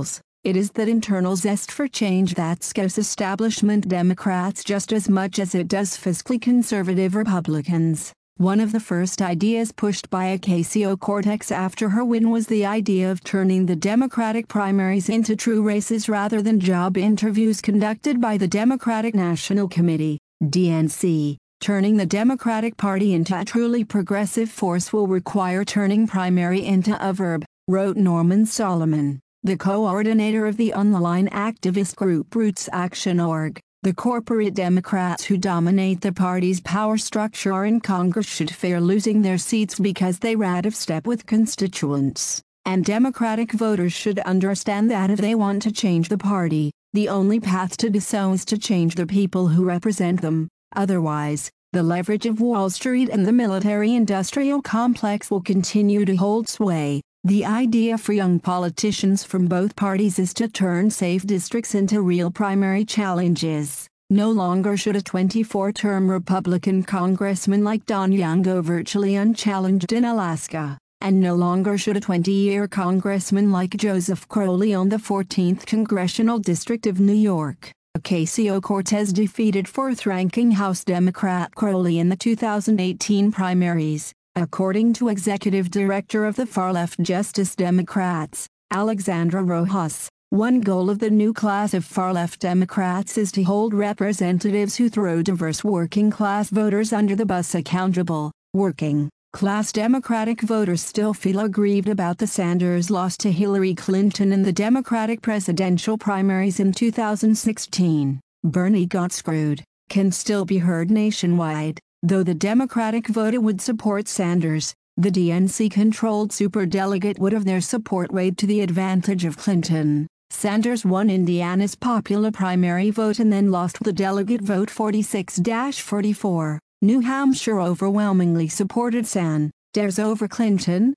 It is that internal zest for change that scares establishment Democrats just as much as it does fiscally conservative Republicans. One of the first ideas pushed by Ocasio-Cortez after her win was the idea of turning the Democratic primaries into true races rather than job interviews conducted by the Democratic National Committee, DNC. Turning the Democratic Party into a truly progressive force will require turning primary into a verb, wrote Norman Solomon, the coordinator of the online activist group Roots Action.org. The corporate Democrats who dominate the party's power structure in Congress should fear losing their seats because they are out of step with constituents. And Democratic voters should understand that if they want to change the party, the only path to do so is to change the people who represent them. Otherwise, the leverage of Wall Street and the military-industrial complex will continue to hold sway. The idea for young politicians from both parties is to turn safe districts into real primary challenges. No longer should a 24-term Republican congressman like Don Young go virtually unchallenged in Alaska, and no longer should a 20-year congressman like Joseph Crowley own the 14th Congressional District of New York. Ocasio-Cortez defeated fourth-ranking House Democrat Crowley in the 2018 primaries. According to Executive Director of the far-left Justice Democrats, Alexandra Rojas, one goal of the new class of far-left Democrats is to hold representatives who throw diverse working-class voters under the bus accountable. Working-class Democratic voters still feel aggrieved about the Sanders loss to Hillary Clinton in the Democratic presidential primaries in 2016. "Bernie got screwed" can still be heard nationwide. Though the Democratic voter would support Sanders, the DNC-controlled superdelegate would have their support weighed to the advantage of Clinton. Sanders won Indiana's popular primary vote and then lost the delegate vote 46-44. New Hampshire overwhelmingly supported Sanders over Clinton,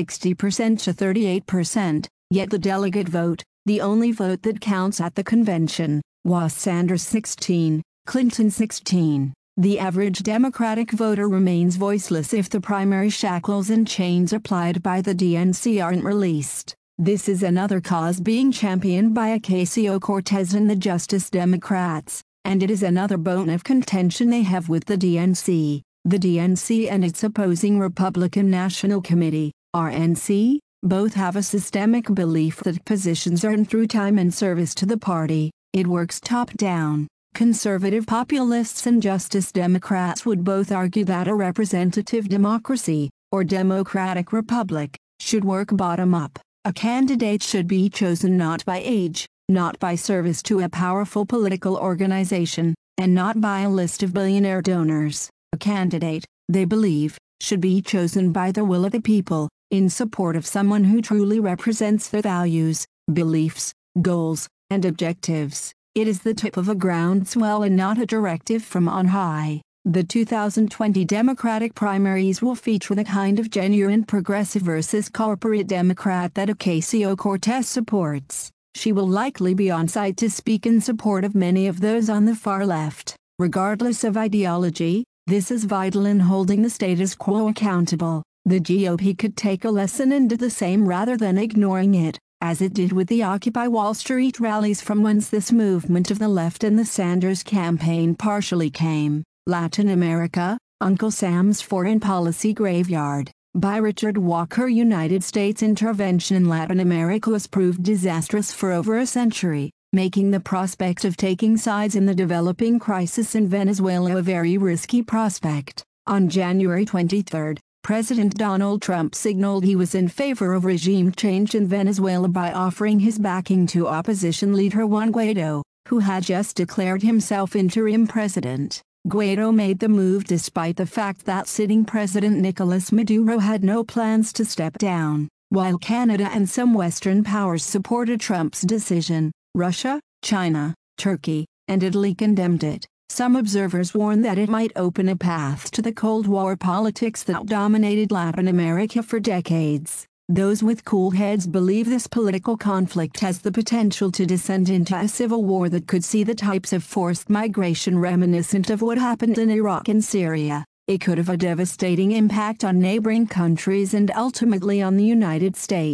60% to 38%, yet the delegate vote, the only vote that counts at the convention, was Sanders 16, Clinton 16. The average Democratic voter remains voiceless if the primary shackles and chains applied by the DNC aren't released. This is another cause being championed by Ocasio-Cortez and the Justice Democrats, and it is another bone of contention they have with the DNC. The DNC and its opposing Republican National Committee, RNC, both have a systemic belief that positions earned through time and service to the party. It works top-down. Conservative populists and Justice Democrats would both argue that a representative democracy, or democratic republic, should work bottom-up. A candidate should be chosen not by age, not by service to a powerful political organization, and not by a list of billionaire donors. A candidate, they believe, should be chosen by the will of the people, in support of someone who truly represents their values, beliefs, goals, and objectives. It is the tip of a groundswell and not a directive from on high. The 2020 Democratic primaries will feature the kind of genuine progressive versus corporate Democrat that Ocasio-Cortez supports. She will likely be on site to speak in support of many of those on the far left. Regardless of ideology, this is vital in holding the status quo accountable. The GOP could take a lesson and do the same rather than ignoring it, as it did with the Occupy Wall Street rallies from whence this movement of the left and the Sanders campaign partially came. Latin America, Uncle Sam's Foreign Policy Graveyard, by Richard Walker. United States intervention in Latin America has proved disastrous for over a century, making the prospect of taking sides in the developing crisis in Venezuela a very risky prospect. On January 23, President Donald Trump signaled he was in favor of regime change in Venezuela by offering his backing to opposition leader Juan Guaido, who had just declared himself interim president. Guaido made the move despite the fact that sitting President Nicolas Maduro had no plans to step down. While Canada and some Western powers supported Trump's decision, Russia, China, Turkey, and Italy condemned it. Some observers warn that it might open a path to the Cold War politics that dominated Latin America for decades. Those with cool heads believe this political conflict has the potential to descend into a civil war that could see the types of forced migration reminiscent of what happened in Iraq and Syria. It could have a devastating impact on neighboring countries and ultimately on the United States.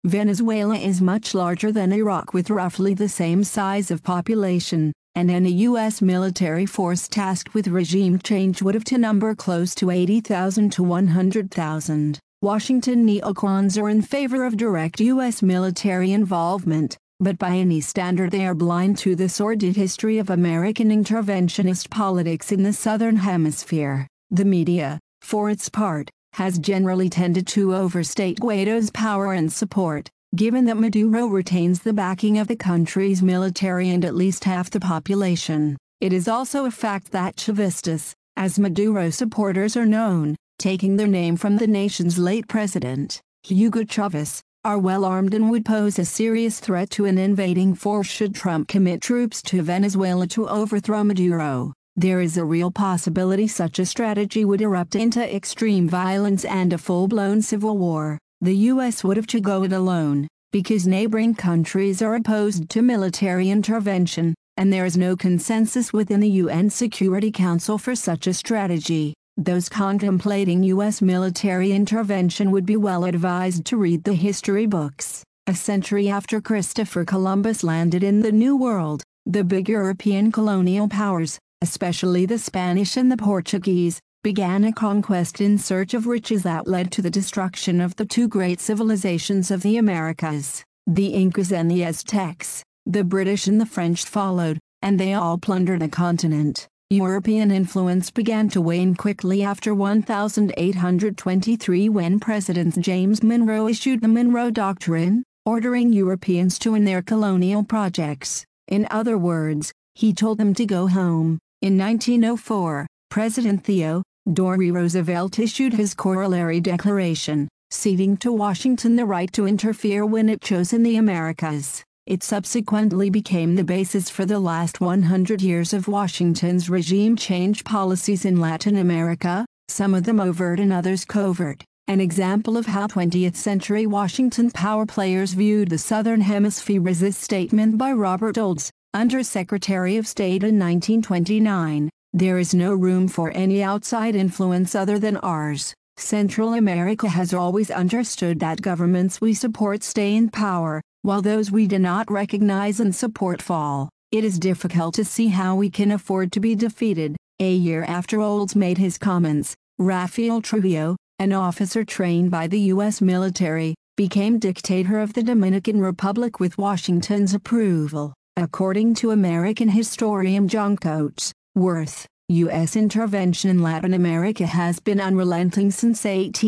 Venezuela is much larger than Iraq with roughly the same size of population, and any U.S. military force tasked with regime change would have to number close to 80,000 to 100,000. Washington neocons are in favor of direct U.S. military involvement, but by any standard they are blind to the sordid history of American interventionist politics in the Southern Hemisphere. The media, for its part, has generally tended to overstate Guaido's power and support, given that Maduro retains the backing of the country's military and at least half the population. It is also a fact that Chavistas, as Maduro supporters are known, taking their name from the nation's late president, Hugo Chavez, are well armed and would pose a serious threat to an invading force should Trump commit troops to Venezuela to overthrow Maduro. There is a real possibility such a strategy would erupt into extreme violence and a full-blown civil war. The U.S. would have to go it alone, because neighboring countries are opposed to military intervention, and there is no consensus within the UN Security Council for such a strategy. Those contemplating U.S. military intervention would be well advised to read the history books. A century after Christopher Columbus landed in the New World, the big European colonial powers, especially the Spanish and the Portuguese, began a conquest in search of riches that led to the destruction of the two great civilizations of the Americas. The Incas and the Aztecs, the British and the French followed, and they all plundered the continent. European influence began to wane quickly after 1823 when President James Monroe issued the Monroe Doctrine, ordering Europeans to end their colonial projects. In other words, he told them to go home. In 1904, President Theodore Roosevelt issued his corollary declaration, ceding to Washington the right to interfere when it chose in the Americas. It subsequently became the basis for the last 100 years of Washington's regime change policies in Latin America, some of them overt and others covert, an example of how 20th-century Washington power players viewed the Southern Hemisphere is this statement by Robert Olds, Under-Secretary of State in 1929, "There is no room for any outside influence other than ours. Central America has always understood that governments we support stay in power, while those we do not recognize and support fall. It is difficult to see how we can afford to be defeated." A year after Olds made his comments, Rafael Trujillo, an officer trained by the U.S. military, became dictator of the Dominican Republic with Washington's approval. According to American historian John Coates Worth, U.S. intervention in Latin America has been unrelenting since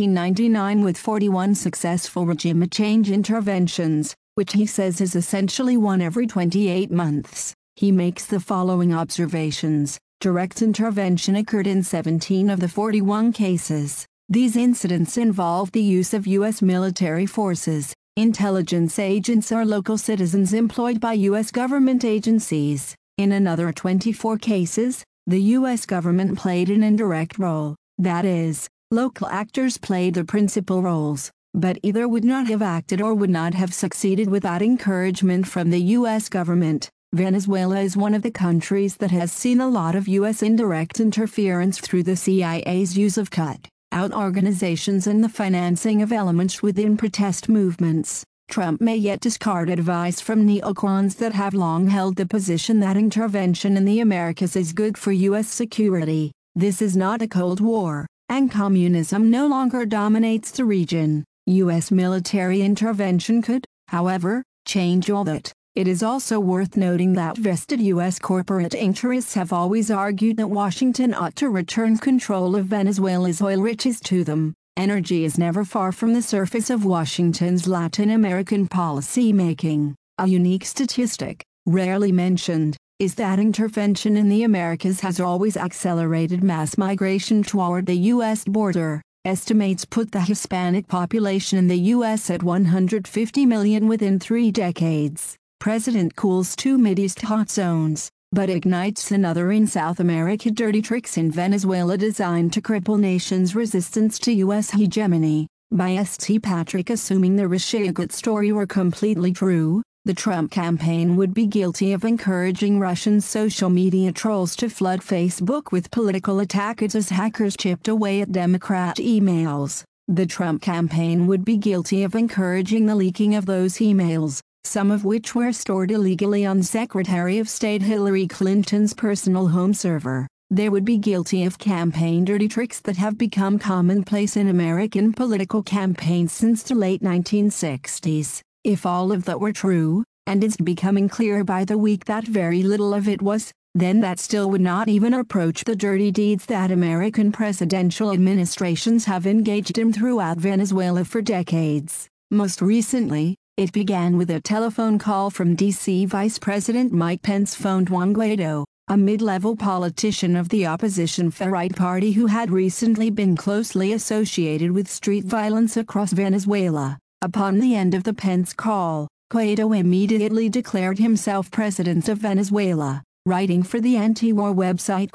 1899 with 41 successful regime change interventions, which he says is essentially one every 28 months. He makes the following observations. Direct intervention occurred in 17 of the 41 cases. These incidents involve the use of U.S. military forces, intelligence agents or local citizens employed by U.S. government agencies. In another 24 cases, the U.S. government played an indirect role, that is, local actors played the principal roles, but either would not have acted or would not have succeeded without encouragement from the U.S. government. Venezuela is one of the countries that has seen a lot of U.S. indirect interference through the CIA's use of cut-out organizations and the financing of elements within protest movements. Trump may yet discard advice from neocons that have long held the position that intervention in the Americas is good for U.S. security. This is not a Cold War, and communism no longer dominates the region. U.S. military intervention could, however, change all that. It is also worth noting that vested U.S. corporate interests have always argued that Washington ought to return control of Venezuela's oil riches to them. Energy is never far from the surface of Washington's Latin American policy making. A unique statistic, rarely mentioned, is that intervention in the Americas has always accelerated mass migration toward the U.S. border. Estimates put the Hispanic population in the U.S. at 150 million within 3 decades. President cools 2 Mideast hot zones, but ignites another in South America. Dirty tricks in Venezuela designed to cripple nations' resistance to U.S. hegemony. By St. Patrick. Assuming the Russia-Gate story were completely true, the Trump campaign would be guilty of encouraging Russian social media trolls to flood Facebook with political attackers as hackers chipped away at Democrat emails. The Trump campaign would be guilty of encouraging the leaking of those emails, some of which were stored illegally on Secretary of State Hillary Clinton's personal home server. They would be guilty of campaign dirty tricks that have become commonplace in American political campaigns since the late 1960s. If all of that were true, and it's becoming clear by the week that very little of it was, then that still would not even approach the dirty deeds that American presidential administrations have engaged in throughout Venezuela for decades. Most recently, it began with a telephone call from D.C. Vice President Mike Pence phoned Juan Guaido, a mid-level politician of the opposition far-right party who had recently been closely associated with street violence across Venezuela. Upon the end of the Pence call, Guaido immediately declared himself president of Venezuela. Writing for the anti-war website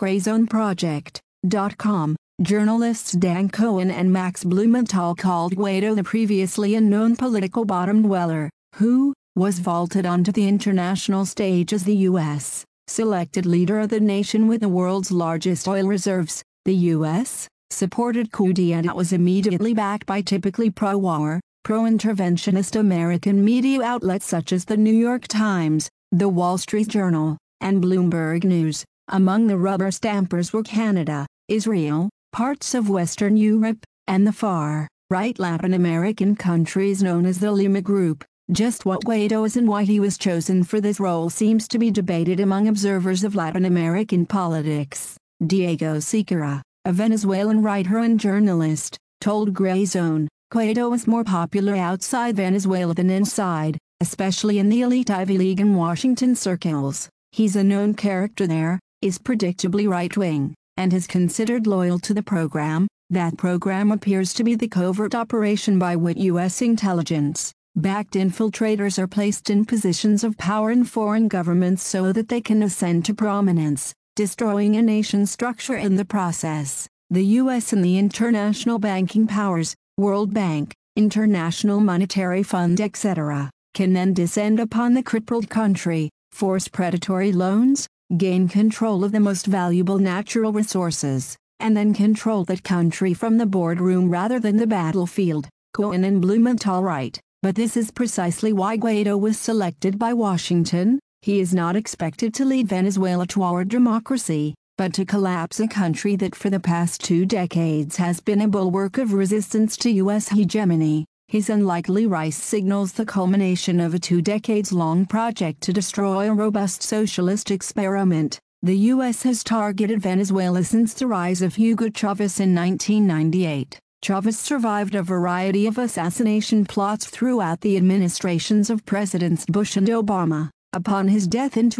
GrayZoneProject.com, journalists Dan Cohen and Max Blumenthal called Guaido the previously unknown political bottom dweller, who was vaulted onto the international stage as the U.S. selected leader of the nation with the world's largest oil reserves. The U.S. supported coup d'etat was immediately backed by typically pro-war, pro-interventionist American media outlets such as the New York Times, The Wall Street Journal, and Bloomberg News. Among the rubber stampers were Canada, Israel, parts of Western Europe, and the far-right Latin American countries known as the Lima Group. Just what Guaido is and why he was chosen for this role seems to be debated among observers of Latin American politics. Diego Sequeira, a Venezuelan writer and journalist, told Gray Zone, Guaido is more popular outside Venezuela than inside, especially in the elite Ivy League and Washington circles. He's a known character there, is predictably right-wing, and is considered loyal to the program. That program appears to be the covert operation by which U.S. intelligence-backed infiltrators are placed in positions of power in foreign governments so that they can ascend to prominence, destroying a nation's structure in the process. The U.S. and the international banking powers, World Bank, International Monetary Fund etc., can then descend upon the crippled country, force predatory loans, gain control of the most valuable natural resources, and then control that country from the boardroom rather than the battlefield. Cohen and Blumenthal write, but this is precisely why Guaido was selected by Washington. He is not expected to lead Venezuela toward democracy, but to collapse a country that for the past 2 decades has been a bulwark of resistance to U.S. hegemony. His unlikely rise signals the culmination of a 2 decades-long project to destroy a robust socialist experiment. The U.S. has targeted Venezuela since the rise of Hugo Chavez in 1998. Chavez survived a variety of assassination plots throughout the administrations of Presidents Bush and Obama. Upon his death in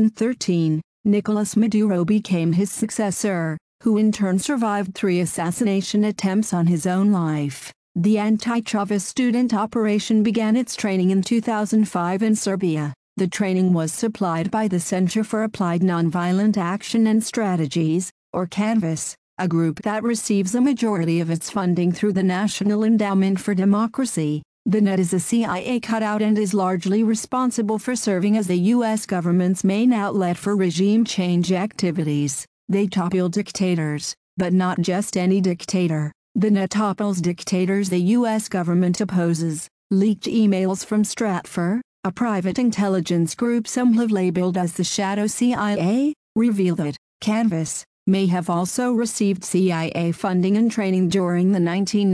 2013, Nicolas Maduro became his successor, who in turn survived 3 assassination attempts on his own life. The anti-Chavez student operation began its training in 2005 in Serbia. The training was supplied by the Center for Applied Nonviolent Action and Strategies, or CANVAS, a group that receives a majority of its funding through the National Endowment for Democracy. The NET is a CIA cutout and is largely responsible for serving as the U.S. government's main outlet for regime change activities. They topple dictators, but not just any dictator. The NET topples dictators the U.S. government opposes. Leaked emails from Stratfor, a private intelligence group some have labeled as the Shadow CIA, reveal that CANVAS may have also received CIA funding and training during the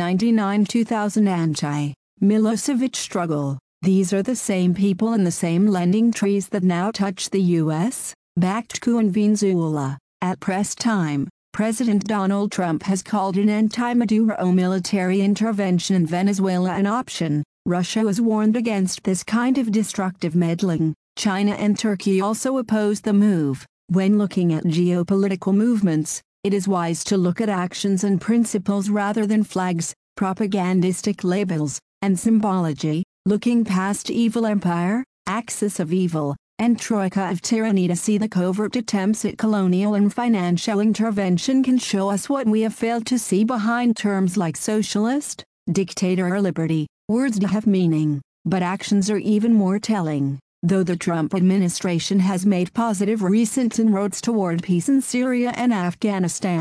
1999-2000 anti-Milosevic struggle. These are the same people in the same lending trees that now touch the U.S.-backed coup in Venezuela. At press time, President Donald Trump has called an anti-Maduro military intervention in Venezuela an option. Russia was warned against this kind of destructive meddling. China and Turkey also opposed the move. When looking at geopolitical movements, it is wise to look at actions and principles rather than flags, propagandistic labels, and symbology. Looking past evil empire, axis of evil, and troika of tyranny to see the covert attempts at colonial and financial intervention can show us what we have failed to see behind terms like socialist, dictator or liberty. Words do have meaning, but actions are even more telling. Though the Trump administration has made positive recent inroads toward peace in Syria and Afghanistan,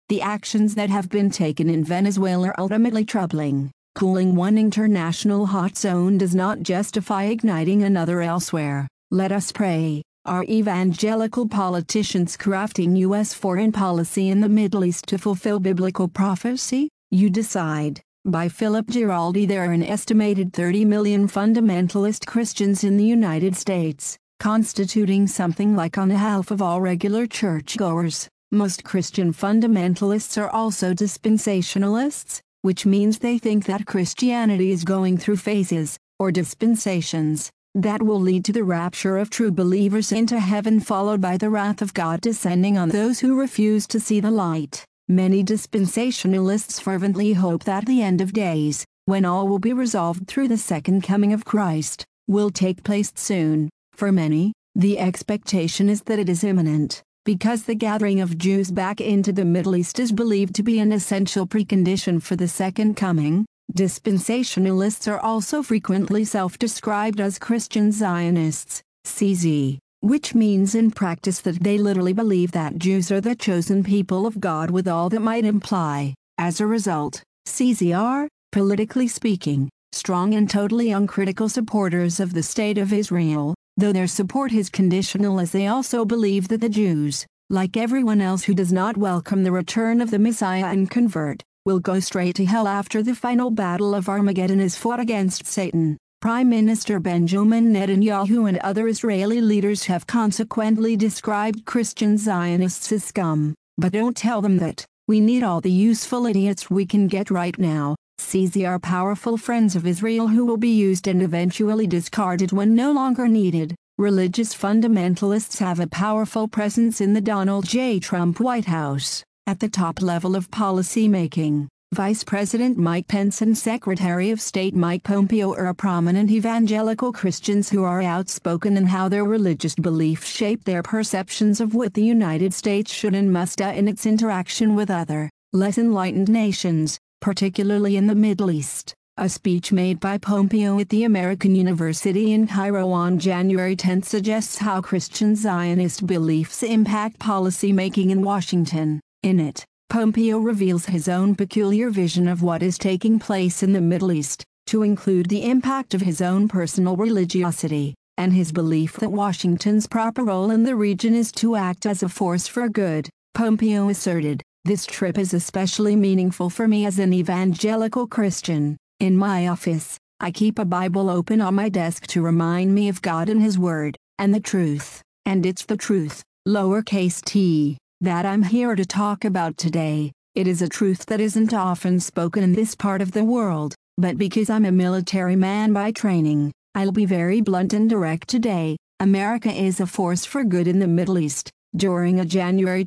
The actions that have been taken in Venezuela are ultimately troubling. Cooling one international hot zone does not justify igniting another elsewhere. Let us pray. Are evangelical politicians crafting U.S. foreign policy in the Middle East to fulfill biblical prophecy? You decide. By Philip Giraldi. There are an estimated 30 million fundamentalist Christians in the United States, constituting something like 1/2 of all regular churchgoers. Most Christian fundamentalists are also dispensationalists, which means they think that Christianity is going through phases, or dispensations, that will lead to the rapture of true believers into heaven, followed by the wrath of God descending on those who refuse to see the light. Many dispensationalists fervently hope that the end of days, when all will be resolved through the second coming of Christ, will take place soon. For many, the expectation is that it is imminent, because the gathering of Jews back into the Middle East is believed to be an essential precondition for the second coming. Dispensationalists are also frequently self-described as Christian Zionists, CZ, which means in practice that they literally believe that Jews are the chosen people of God, with all that might imply. As a result, CZ are, politically speaking, strong and totally uncritical supporters of the State of Israel, though their support is conditional, as they also believe that the Jews, like everyone else who does not welcome the return of the Messiah and convert, will go straight to hell after the final battle of Armageddon is fought against Satan. Prime Minister Benjamin Netanyahu and other Israeli leaders have consequently described Christian Zionists as scum, but don't tell them that. We need all the useful idiots we can get right now. CZ are powerful friends of Israel who will be used and eventually discarded when no longer needed. Religious fundamentalists have a powerful presence in the Donald J. Trump White House. At the top level of policy making, Vice President Mike Pence and Secretary of State Mike Pompeo are prominent evangelical Christians who are outspoken in how their religious beliefs shape their perceptions of what the United States should and must do in its interaction with other, less enlightened nations, particularly in the Middle East. A speech made by Pompeo at the American University in Cairo on January 10 suggests how Christian Zionist beliefs impact policy making in Washington. In it, Pompeo reveals his own peculiar vision of what is taking place in the Middle East, to include the impact of his own personal religiosity, and his belief that Washington's proper role in the region is to act as a force for good. Pompeo asserted, "This trip is especially meaningful for me as an evangelical Christian. In my office, I keep a Bible open on my desk to remind me of God and His Word, and the truth, and it's the truth, lowercase t, that I'm here to talk about today. It is a truth that isn't often spoken in this part of the world, but because I'm a military man by training, I'll be very blunt and direct today. America is a force for good in the Middle East." During a January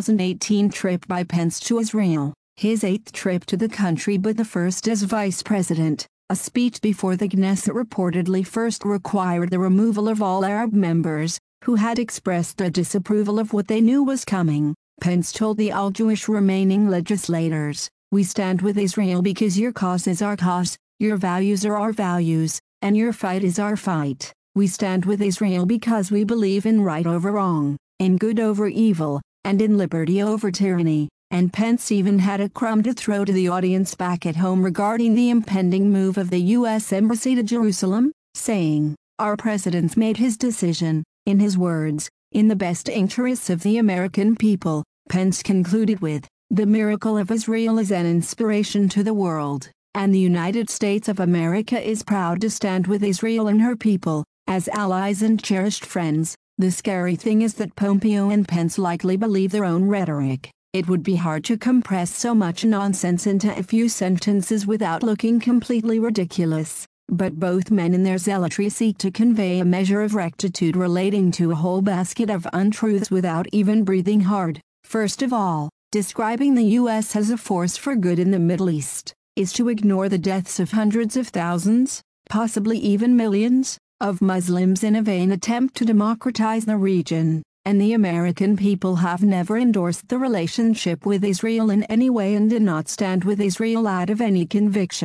2018 trip by Pence to Israel, his 8th trip to the country but the first as vice president, a speech before the Knesset reportedly first required the removal of all Arab members who had expressed a disapproval of what they knew was coming. Pence told the all-Jewish remaining legislators, "We stand with Israel because your cause is our cause, your values are our values, and your fight is our fight. We stand with Israel because we believe in right over wrong, in good over evil, and in liberty over tyranny." And Pence even had a crumb to throw to the audience back at home regarding the impending move of the U.S. Embassy to Jerusalem, saying, "Our president's made his decision." In his words, "In the best interests of the American people," Pence concluded with, "The miracle of Israel is an inspiration to the world, and the United States of America is proud to stand with Israel and her people, as allies and cherished friends." The scary thing is that Pompeo and Pence likely believe their own rhetoric. It would be hard to compress so much nonsense into a few sentences without looking completely ridiculous. But both men in their zealotry seek to convey a measure of rectitude relating to a whole basket of untruths without even breathing hard. First of all, describing the U.S. as a force for good in the Middle East is to ignore the deaths of hundreds of thousands, possibly even millions, of Muslims in a vain attempt to democratize the region. And the American people have never endorsed the relationship with Israel in any way and do not stand with Israel out of any conviction.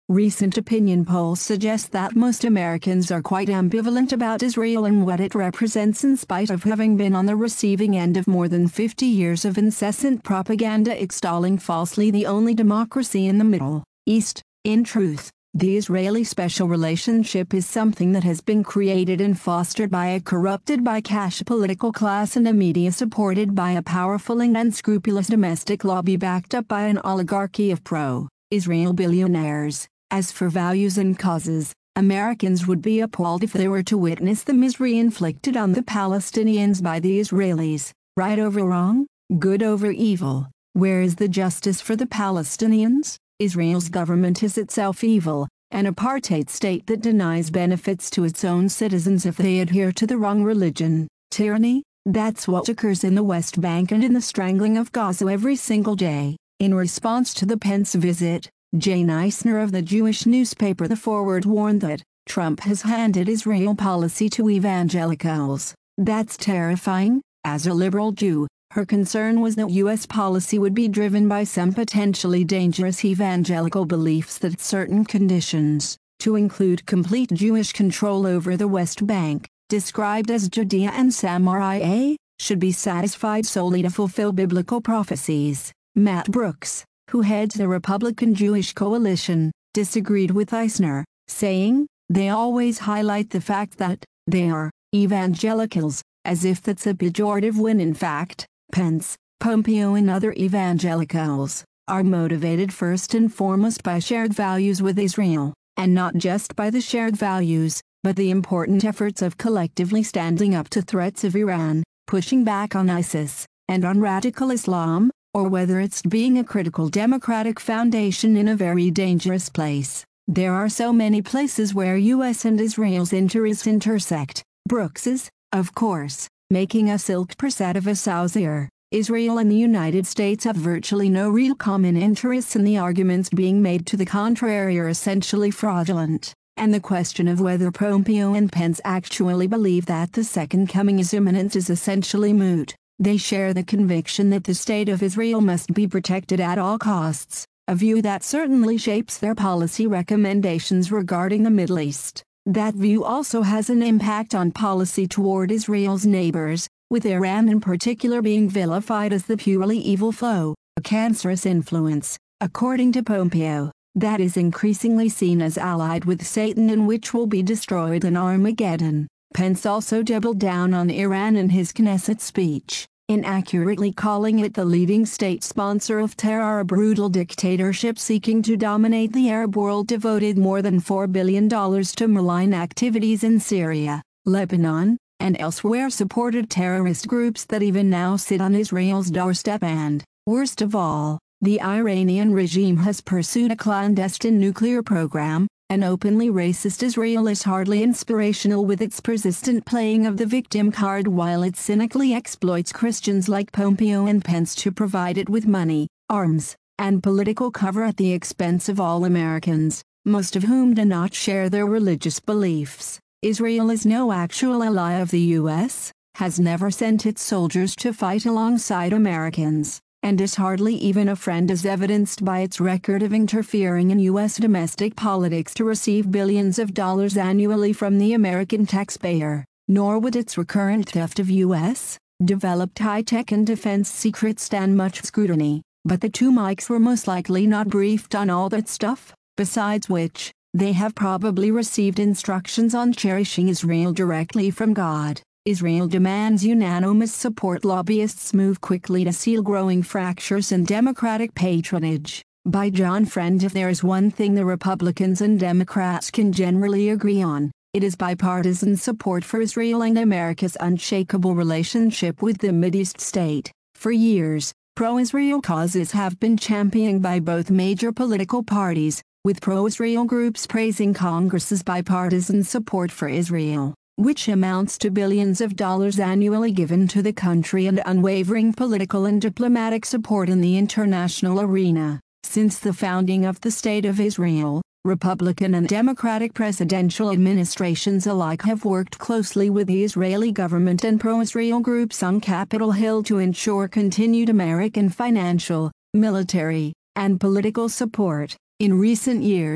Recent opinion polls suggest that most Americans are quite ambivalent about Israel and what it represents, in spite of having been on the receiving end of more than 50 years of incessant propaganda extolling falsely the only democracy in the Middle East. In truth, the Israeli special relationship is something that has been created and fostered by a corrupted by cash political class and a media supported by a powerful and unscrupulous domestic lobby backed up by an oligarchy of pro-Israel billionaires. As for values and causes, Americans would be appalled if they were to witness the misery inflicted on the Palestinians by the Israelis. Right over wrong, good over evil. Where is the justice for the Palestinians? Israel's government is itself evil, an apartheid state that denies benefits to its own citizens if they adhere to the wrong religion. Tyranny, that's what occurs in the West Bank and in the strangling of Gaza every single day. In response to the Pence visit, Jane Eisner of the Jewish newspaper The Forward warned that Trump has handed Israel policy to evangelicals. That's terrifying. As a liberal Jew, her concern was that U.S. policy would be driven by some potentially dangerous evangelical beliefs that certain conditions, to include complete Jewish control over the West Bank, described as Judea and Samaria, should be satisfied solely to fulfill biblical prophecies. Matt Brooks, who heads the Republican Jewish Coalition, disagreed with Eisner, saying, "They always highlight the fact that they are evangelicals, as if that's a pejorative when in fact, Pence, Pompeo and other evangelicals are motivated first and foremost by shared values with Israel, and not just by the shared values, but the important efforts of collectively standing up to threats of Iran, pushing back on ISIS, and on radical Islam, or whether it's being a critical democratic foundation in a very dangerous place. There are so many places where U.S. and Israel's interests intersect." Brooks's, of course, making a silk purse of a sow's ear. Israel and the United States have virtually no real common interests, and the arguments being made to the contrary are essentially fraudulent. And the question of whether Pompeo and Pence actually believe that the second coming is imminent is essentially moot. They share the conviction that the state of Israel must be protected at all costs, a view that certainly shapes their policy recommendations regarding the Middle East. That view also has an impact on policy toward Israel's neighbors, with Iran in particular being vilified as the purely evil foe, a cancerous influence, according to Pompeo, that is increasingly seen as allied with Satan and which will be destroyed in Armageddon. Pence also doubled down on Iran in his Knesset speech, inaccurately calling it the leading state sponsor of terror, a brutal dictatorship seeking to dominate the Arab world. Devoted more than $4 billion to malign activities in Syria, Lebanon, and elsewhere, supported terrorist groups that even now sit on Israel's doorstep, and, worst of all, the Iranian regime has pursued a clandestine nuclear program. An openly racist Israel is hardly inspirational with its persistent playing of the victim card, while it cynically exploits Christians like Pompeo and Pence to provide it with money, arms, and political cover at the expense of all Americans, most of whom do not share their religious beliefs. Israel is no actual ally of the U.S., has never sent its soldiers to fight alongside Americans, and is hardly even a friend, as evidenced by its record of interfering in U.S. domestic politics to receive billions of dollars annually from the American taxpayer. Nor would its recurrent theft of U.S. developed high-tech and defense secrets stand much scrutiny, but the two Mikes were most likely not briefed on all that stuff, besides which, they have probably received instructions on cherishing Israel directly from God. Israel demands unanimous support. Lobbyists move quickly to seal growing fractures in Democratic patronage. By John Friend, if there is one thing the Republicans and Democrats can generally agree on, it is bipartisan support for Israel and America's unshakable relationship with the Mideast state. For years, pro-Israel causes have been championed by both major political parties, with pro-Israel groups praising Congress's bipartisan support for Israel, which amounts to billions of dollars annually given to the country, and unwavering political and diplomatic support in the international arena. Since the founding of the State of Israel, Republican and Democratic presidential administrations alike have worked closely with the Israeli government and pro-Israel groups on Capitol Hill to ensure continued American financial, military, and political support. In recent years,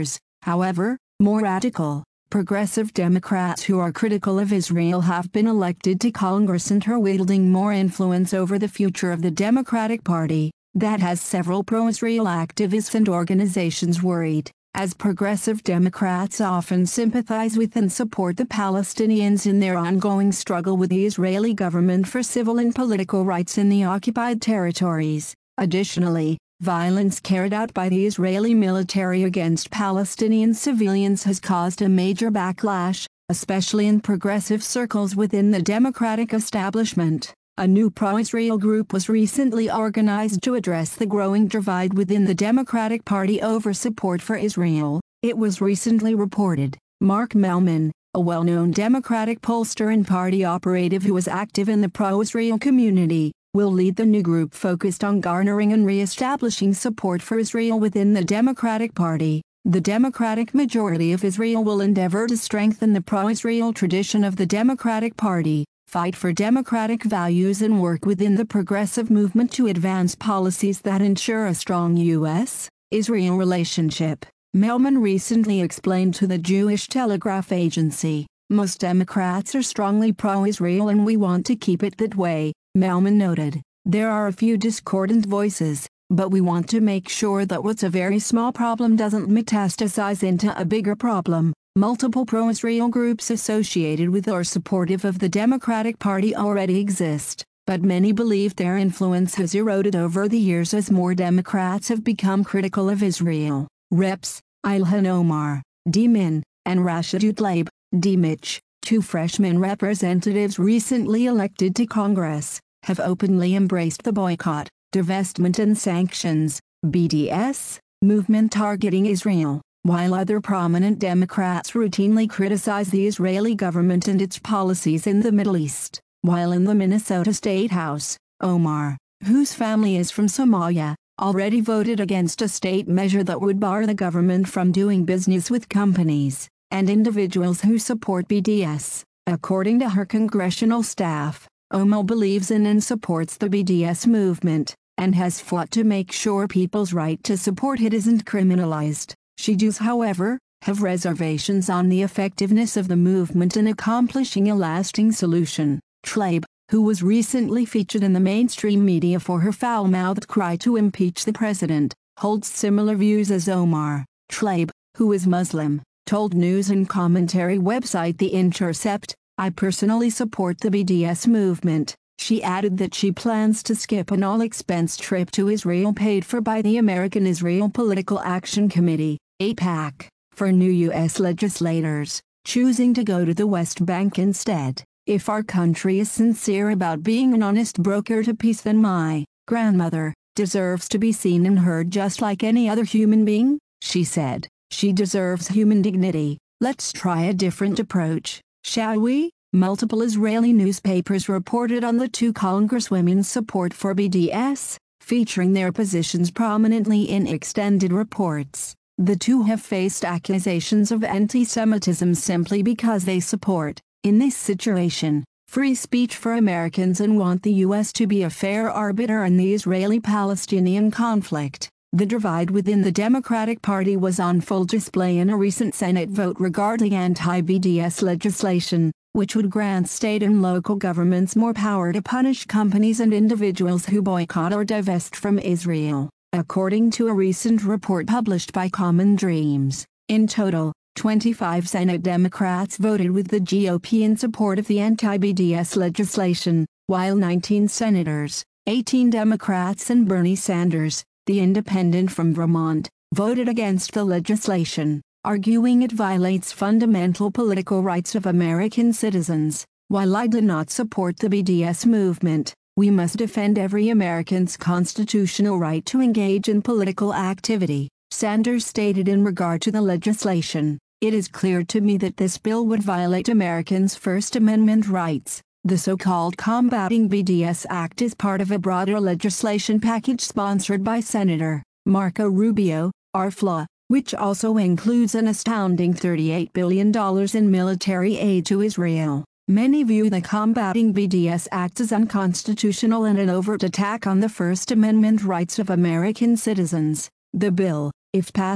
However, more radical, progressive Democrats who are critical of Israel have been elected to Congress and are wielding more influence over the future of the Democratic Party. That has several pro-Israel activists and organizations worried, as progressive Democrats often sympathize with and support the Palestinians in their ongoing struggle with the Israeli government for civil and political rights in the occupied territories. Additionally, violence carried out by the Israeli military against Palestinian civilians has caused a major backlash, especially in progressive circles within the Democratic establishment. A new pro-Israel group was recently organized to address the growing divide within the Democratic Party over support for Israel. It was recently reported. Mark Mellman, a well-known Democratic pollster and party operative who is active in the pro-Israel community, will lead the new group focused on garnering and re-establishing support for Israel within the Democratic Party. The Democratic majority of Israel will endeavor to strengthen the pro-Israel tradition of the Democratic Party, fight for democratic values and work within the progressive movement to advance policies that ensure a strong U.S.-Israel relationship. Mellman recently explained to the Jewish Telegraph Agency, "Most Democrats are strongly pro-Israel and we want to keep it that way." Mellman noted, "There are a few discordant voices, but we want to make sure that what's a very small problem doesn't metastasize into a bigger problem." Multiple pro-Israel groups associated with or supportive of the Democratic Party already exist, but many believe their influence has eroded over the years as more Democrats have become critical of Israel. Reps. Ilhan Omar, D. Min, and Rashida Tlaib, D. Mitch, two freshman representatives recently elected to Congress, have openly embraced the boycott, divestment and sanctions (BDS) movement targeting Israel, while other prominent Democrats routinely criticize the Israeli government and its policies in the Middle East. While in the Minnesota State House, Omar, whose family is from Somalia, already voted against a state measure that would bar the government from doing business with companies and individuals who support BDS. According to her congressional staff, Omar believes in and supports the BDS movement, and has fought to make sure people's right to support it isn't criminalized. She does, however, have reservations on the effectiveness of the movement in accomplishing a lasting solution. Tlaib, who was recently featured in the mainstream media for her foul-mouthed cry to impeach the president, holds similar views as Omar. Tlaib, who is Muslim, told news and commentary website The Intercept, "I personally support the BDS movement." She added that she plans to skip an all-expense trip to Israel paid for by the American Israel Political Action Committee, AIPAC, for new U.S. legislators, choosing to go to the West Bank instead. "If our country is sincere about being an honest broker to peace, then my grandmother deserves to be seen and heard just like any other human being," she said. "She deserves human dignity. Let's try a different approach, shall we?" Multiple Israeli newspapers reported on the two congresswomen's support for BDS, featuring their positions prominently in extended reports. The two have faced accusations of anti-Semitism simply because they support, in this situation, free speech for Americans and want the U.S. to be a fair arbiter in the Israeli-Palestinian conflict. The divide within the Democratic Party was on full display in a recent Senate vote regarding anti-BDS legislation, which would grant state and local governments more power to punish companies and individuals who boycott or divest from Israel. According to a recent report published by Common Dreams, in total, 25 Senate Democrats voted with the GOP in support of the anti-BDS legislation, while 19 senators, 18 Democrats and Bernie Sanders, the independent from Vermont, voted against the legislation, arguing it violates fundamental political rights of American citizens. "While I do not support the BDS movement, we must defend every American's constitutional right to engage in political activity," Sanders stated in regard to the legislation. "It is clear to me that this bill would violate Americans' First Amendment rights." The so-called Combating BDS Act is part of a broader legislation package sponsored by Senator Marco Rubio, RFLA, which also includes an astounding $38 billion in military aid to Israel. Many view the Combating BDS Act as unconstitutional and an overt attack on the First Amendment rights of American citizens. The bill, if passed,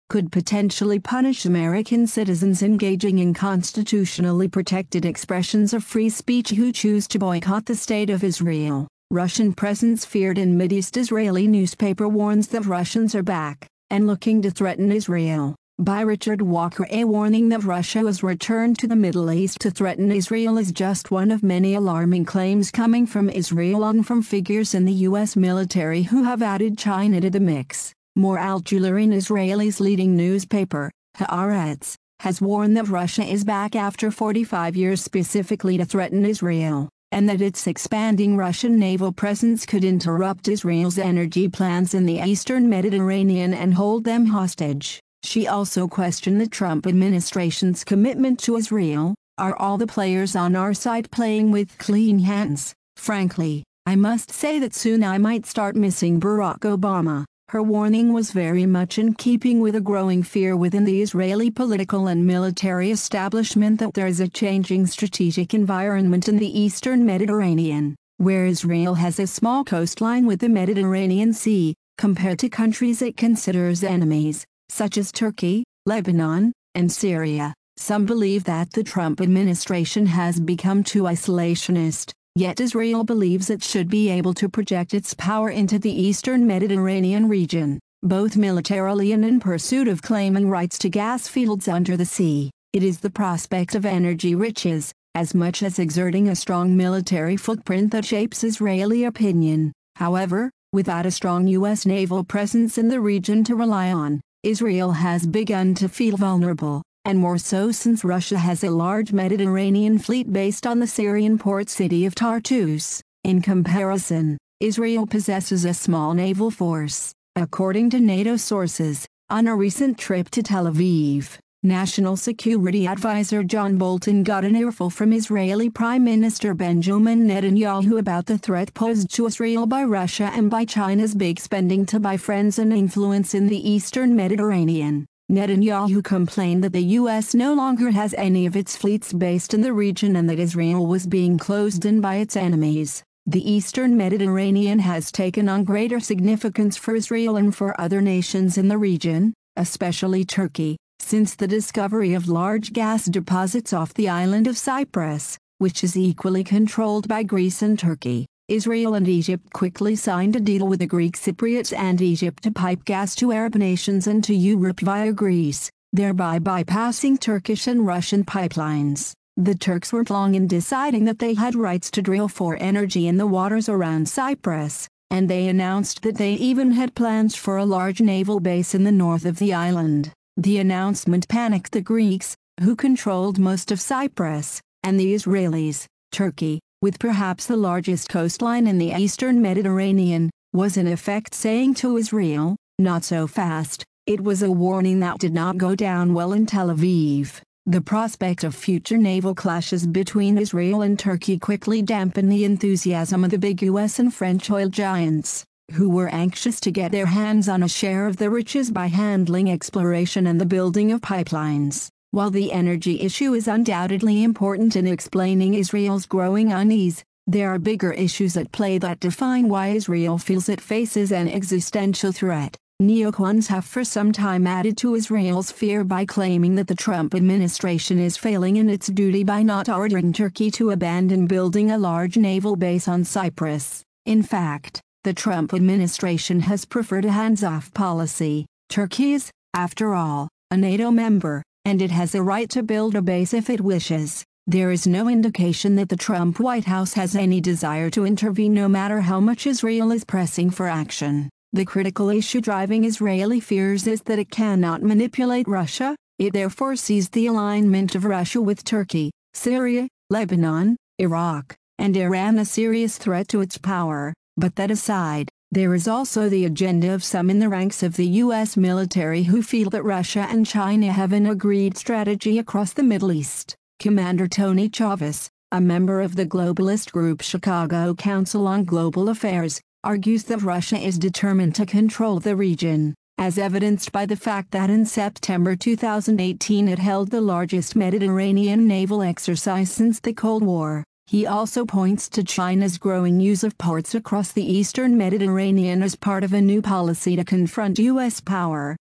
could potentially punish American citizens engaging in constitutionally protected expressions of free speech who choose to boycott the State of Israel. Russian presence feared in Mideast. Israeli newspaper warns that Russians are back and looking to threaten Israel. By Richard Walker. A warning that Russia has returned to the Middle East to threaten Israel is just one of many alarming claims coming from Israel and from figures in the U.S. military who have added China to the mix. More Al-Jularin, Israel's leading newspaper, Haaretz, has warned that Russia is back after 45 years specifically to threaten Israel, and that its expanding Russian naval presence could interrupt Israel's energy plans in the eastern Mediterranean and hold them hostage. She also questioned the Trump administration's commitment to Israel. Are all the players on our side playing with clean hands? Frankly, I must say that soon I might start missing Barack Obama. Her warning was very much in keeping with a growing fear within the Israeli political and military establishment that there is a changing strategic environment in the eastern Mediterranean, where Israel has a small coastline with the Mediterranean Sea, compared to countries it considers enemies, such as Turkey, Lebanon, and Syria. Some believe that the Trump administration has become too isolationist, yet Israel believes it should be able to project its power into the eastern Mediterranean region, both militarily and in pursuit of claiming rights to gas fields under the sea. It is the prospect of energy riches, as much as exerting a strong military footprint, that shapes Israeli opinion. However, without a strong U.S. naval presence in the region to rely on, Israel has begun to feel vulnerable, and more so since Russia has a large Mediterranean fleet based on the Syrian port city of Tartus. In comparison, Israel possesses a small naval force, according to NATO sources. On a recent trip to Tel Aviv, National Security Advisor John Bolton got an earful from Israeli Prime Minister Benjamin Netanyahu about the threat posed to Israel by Russia and by China's big spending to buy friends and influence in the eastern Mediterranean. Netanyahu complained that the U.S. no longer has any of its fleets based in the region and that Israel was being closed in by its enemies. The eastern Mediterranean has taken on greater significance for Israel and for other nations in the region, especially Turkey, since the discovery of large gas deposits off the island of Cyprus, which is equally controlled by Greece and Turkey. Israel and Egypt quickly signed a deal with the Greek Cypriots and Egypt to pipe gas to Arab nations and to Europe via Greece, thereby bypassing Turkish and Russian pipelines. The Turks were long in deciding that they had rights to drill for energy in the waters around Cyprus, and they announced that they even had plans for a large naval base in the north of the island. The announcement panicked the Greeks, who controlled most of Cyprus, and the Israelis. Turkey, with perhaps the largest coastline in the eastern Mediterranean, was in effect saying to Israel, "Not so fast." It was a warning that did not go down well in Tel Aviv. The prospect of future naval clashes between Israel and Turkey quickly dampened the enthusiasm of the big U.S. and French oil giants, who were anxious to get their hands on a share of the riches by handling exploration and the building of pipelines. While the energy issue is undoubtedly important in explaining Israel's growing unease, there are bigger issues at play that define why Israel feels it faces an existential threat. Neocons have for some time added to Israel's fear by claiming that the Trump administration is failing in its duty by not ordering Turkey to abandon building a large naval base on Cyprus. In fact, the Trump administration has preferred a hands-off policy. Turkey is, after all, a NATO member, and it has a right to build a base if it wishes. There is no indication that the Trump White House has any desire to intervene no matter how much Israel is pressing for action. The critical issue driving Israeli fears is that it cannot manipulate Russia. It therefore sees the alignment of Russia with Turkey, Syria, Lebanon, Iraq, and Iran a serious threat to its power. But that aside, there is also the agenda of some in the ranks of the U.S. military who feel that Russia and China have an agreed strategy across the Middle East. Commander Tony Chavez, a member of the globalist group Chicago Council on Global Affairs, argues that Russia is determined to control the region, as evidenced by the fact that in September 2018 it held the largest Mediterranean naval exercise since the Cold War. He also points to China's growing use of ports across the eastern Mediterranean as part of a new policy to confront U.S. power.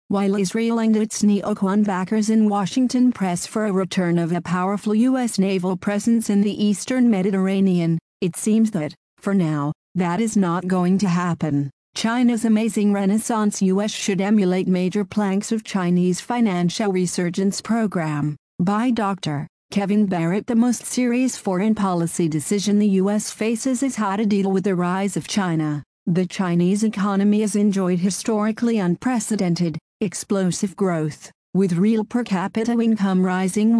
while Israel and its neocon backers in Washington press for a return of a powerful U.S. naval presence in the eastern Mediterranean, it seems that, for now, that is not going to happen. China's amazing renaissance. U.S. should emulate major planks of Chinese financial resurgence program. By Dr. Kevin Barrett. The most serious foreign policy decision the U.S. faces is how to deal with the rise of China. The Chinese economy has enjoyed historically unprecedented, explosive growth, with real per capita income rising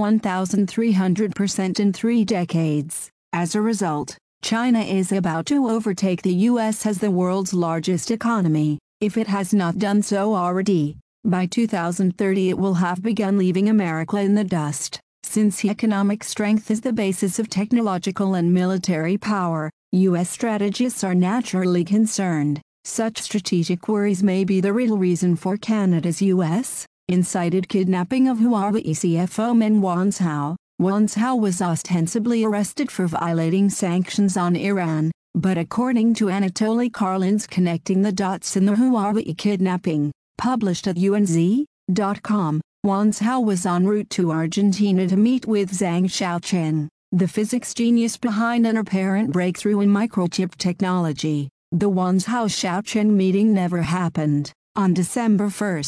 1,300% in 3 decades. As a result, China is about to overtake the U.S. as the world's largest economy, if it has not done so already. By 2030 it will have begun leaving America in the dust. Since economic strength is the basis of technological and military power, U.S. strategists are naturally concerned. Such strategic worries may be the real reason for Canada's U.S. incited kidnapping of Huawei CFO Meng Wanzhou. Wanzhou was ostensibly arrested for violating sanctions on Iran, but according to Anatoly Karlin's Connecting the Dots in the Huawei kidnapping, published at unz.com, Wanzhou was en route to Argentina to meet with Zhang Xiaocheng, the physics genius behind an apparent breakthrough in microchip technology. The Wanzhou-Xiaocheng meeting never happened. On December 1,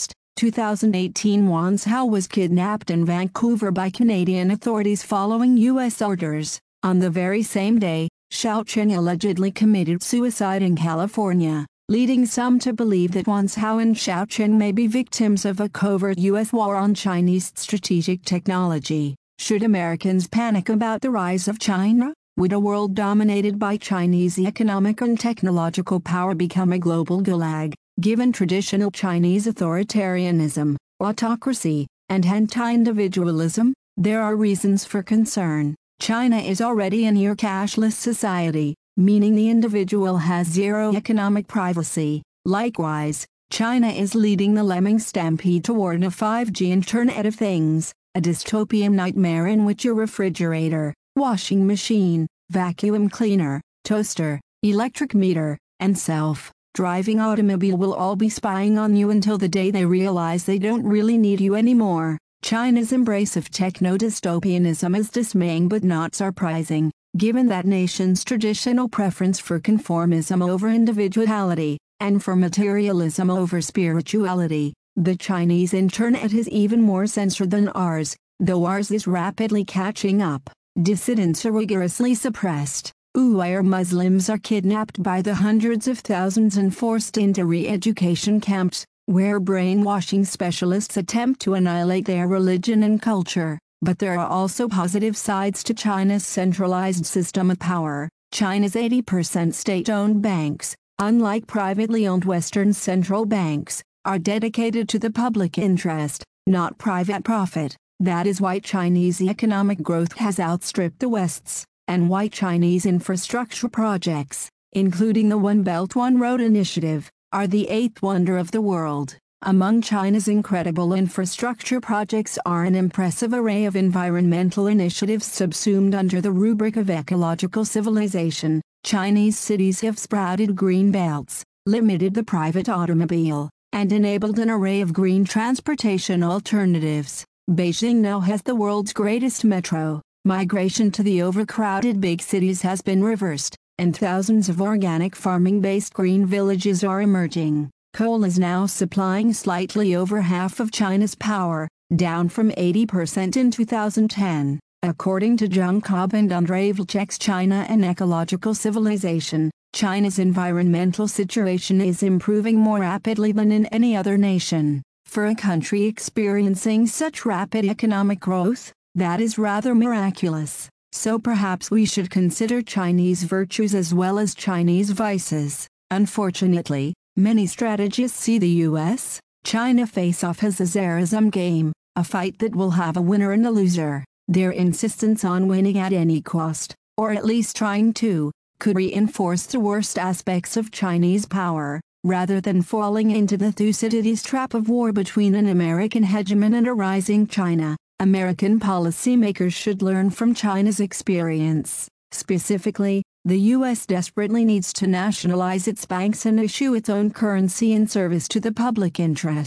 2018, Wanzhou was kidnapped in Vancouver by Canadian authorities following U.S. orders. On the very same day, Xiaocheng allegedly committed suicide in California, leading some to believe that Wanzhou and Xiaocheng may be victims of a covert U.S. war on Chinese strategic technology. Should Americans panic about the rise of China? Would a world dominated by Chinese economic and technological power become a global gulag? Given traditional Chinese authoritarianism, autocracy, and anti-individualism, there are reasons for concern. China is already a near cashless society, meaning the individual has zero economic privacy. Likewise, China is leading the lemming stampede toward a 5G Internet of Things, a dystopian nightmare in which your refrigerator, washing machine, vacuum cleaner, toaster, electric meter, and self-driving automobile will all be spying on you until the day they realize they don't really need you anymore. China's embrace of techno-dystopianism is dismaying but not surprising, given that nation's traditional preference for conformism over individuality, and for materialism over spirituality. The Chinese internet is even more censored than ours, though ours is rapidly catching up. Dissidents are rigorously suppressed. Uyghur Muslims are kidnapped by the hundreds of thousands and forced into re-education camps, where brainwashing specialists attempt to annihilate their religion and culture. But there are also positive sides to China's centralized system of power. China's 80% state-owned banks, unlike privately owned Western central banks, are dedicated to the public interest, not private profit. That is why Chinese economic growth has outstripped the West's, and why Chinese infrastructure projects, including the One Belt One Road initiative, are the eighth wonder of the world. Among China's incredible infrastructure projects are an impressive array of environmental initiatives subsumed under the rubric of ecological civilization. Chinese cities have sprouted green belts, limited the private automobile, and enabled an array of green transportation alternatives. Beijing now has the world's greatest metro. Migration to the overcrowded big cities has been reversed, and thousands of organic farming-based green villages are emerging. Coal is now supplying slightly over half of China's power, down from 80% in 2010. According to Zhang Cobb and Andrei Vlček's China and Ecological Civilization, China's environmental situation is improving more rapidly than in any other nation. For a country experiencing such rapid economic growth, that is rather miraculous. So perhaps we should consider Chinese virtues as well as Chinese vices. Unfortunately, many strategists see the U.S. China face-off as a zero-sum game, a fight that will have a winner and a loser. Their insistence on winning at any cost, or at least trying to, could reinforce the worst aspects of Chinese power, rather than falling into the Thucydides trap of war between an American hegemon and a rising China. American policymakers should learn from China's experience. Specifically, the U.S. desperately needs to nationalize its banks and issue its own currency in service to the public interest.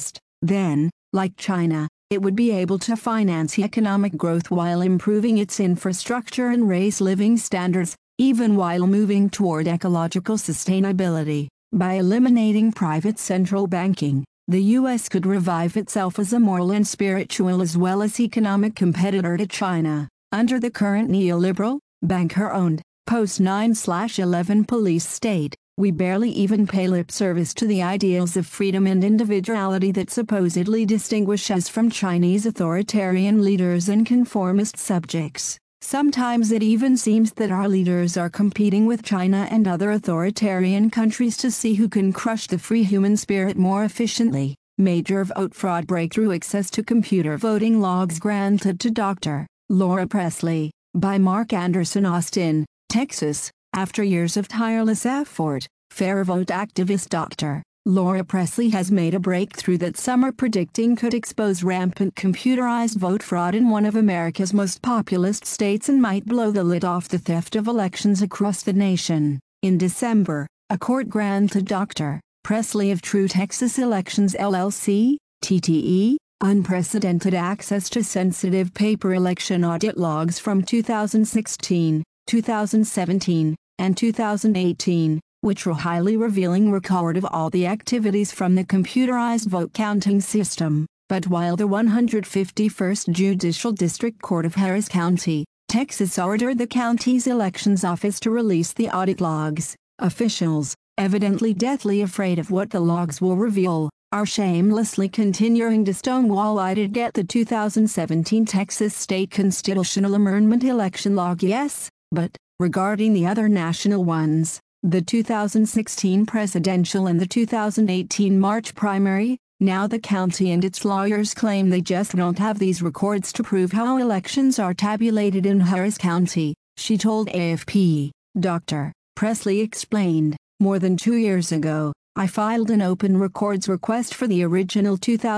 Then, like China, it would be able to finance economic growth while improving its infrastructure and raise living standards, even while moving toward ecological sustainability. By eliminating private central banking, the U.S. could revive itself as a moral and spiritual as well as economic competitor to China. Under the current neoliberal, banker-owned, post-9/11 police state, we barely even pay lip service to the ideals of freedom and individuality that supposedly distinguish us from Chinese authoritarian leaders and conformist subjects. Sometimes it even seems that our leaders are competing with China and other authoritarian countries to see who can crush the free human spirit more efficiently. Major vote fraud breakthrough: access to computer voting logs granted to Dr. Laura Presley, by Mark Anderson, Austin, Texas. After years of tireless effort, fair vote activist Dr. Laura Presley has made a breakthrough that some are predicting could expose rampant computerized vote fraud in one of America's most populous states and might blow the lid off the theft of elections across the nation. In December, a court granted Dr. Presley of True Texas Elections LLC, TTE, unprecedented access to sensitive paper election audit logs from 2016, 2017, and 2018, which were highly revealing record of all the activities from the computerized vote counting system. But while the 151st Judicial District Court of Harris County, Texas ordered the county's elections office to release the audit logs, officials, evidently deathly afraid of what the logs will reveal, are shamelessly continuing to stonewall audit at the 2017 Texas State Constitutional Amendment election log. Yes, but regarding the other national ones, the 2016 presidential and the 2018 March primary, now the county and its lawyers claim they just don't have these records to prove how elections are tabulated in Harris County, she told AFP. Dr. Presley explained, more than 2 years ago, I filed an open records request for the original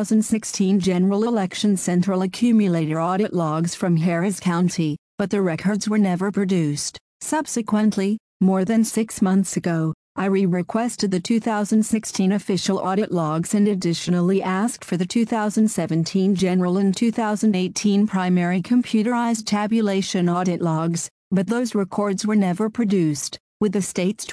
2016 general election central accumulator audit logs from Harris County, but the records were never produced. Subsequently, more than 6 months ago, I re-requested the 2016 official audit logs and additionally asked for the 2017 general and 2018 primary computerized tabulation audit logs, but those records were never produced, with the state's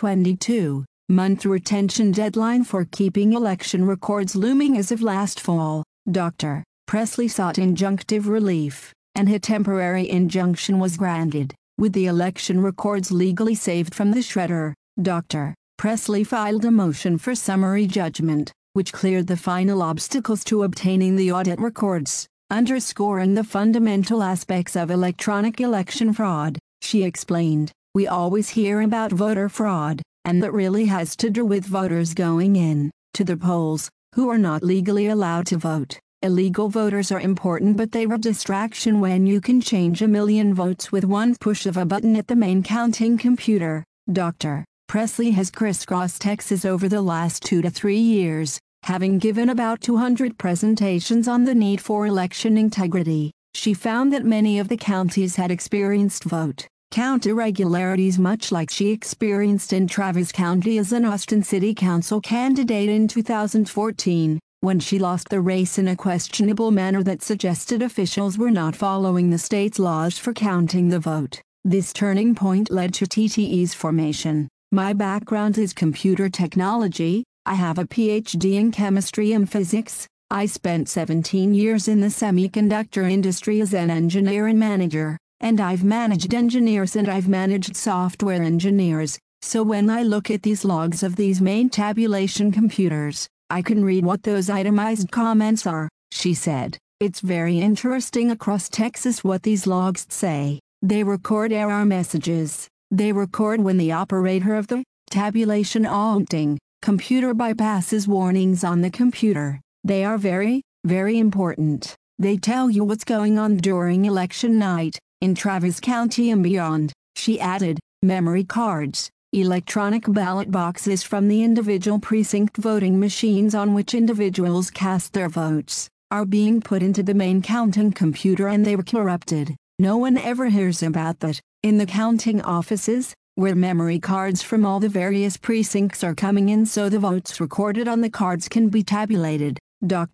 22-month retention deadline for keeping election records looming as of last fall. Dr. Presley sought injunctive relief, and a temporary injunction was granted. With the election records legally saved from the shredder, Dr. Presley filed a motion for summary judgment, which cleared the final obstacles to obtaining the audit records, underscoring the fundamental aspects of electronic election fraud. She explained, we always hear about voter fraud, and that really has to do with voters going in to the polls, who are not legally allowed to vote. Illegal voters are important, but they're a distraction when you can change 1 million votes with one push of a button at the main counting computer. Dr. Presley has crisscrossed Texas over the last 2 to 3 years, having given about 200 presentations on the need for election integrity. She found that many of the counties had experienced vote count irregularities, much like she experienced in Travis County as an Austin City Council candidate in 2014. When she lost the race in a questionable manner that suggested officials were not following the state's laws for counting the vote. This turning point led to TTE's formation. My background is computer technology. I have a PhD in chemistry and physics. I spent 17 years in the semiconductor industry as an engineer and manager, and I've managed engineers and I've managed software engineers. So when I look at these logs of these main tabulation computers, I can read what those itemized comments are, she said. It's very interesting across Texas what these logs say. They record error messages. They record when the operator of the tabulation auditing computer bypasses warnings on the computer. They are very, very important. They tell you what's going on during election night, in Travis County and beyond. She added, memory cards, electronic ballot boxes from the individual precinct voting machines on which individuals cast their votes, are being put into the main counting computer and they were corrupted. No one ever hears about that. In the counting offices, where memory cards from all the various precincts are coming in so the votes recorded on the cards can be tabulated, Dr.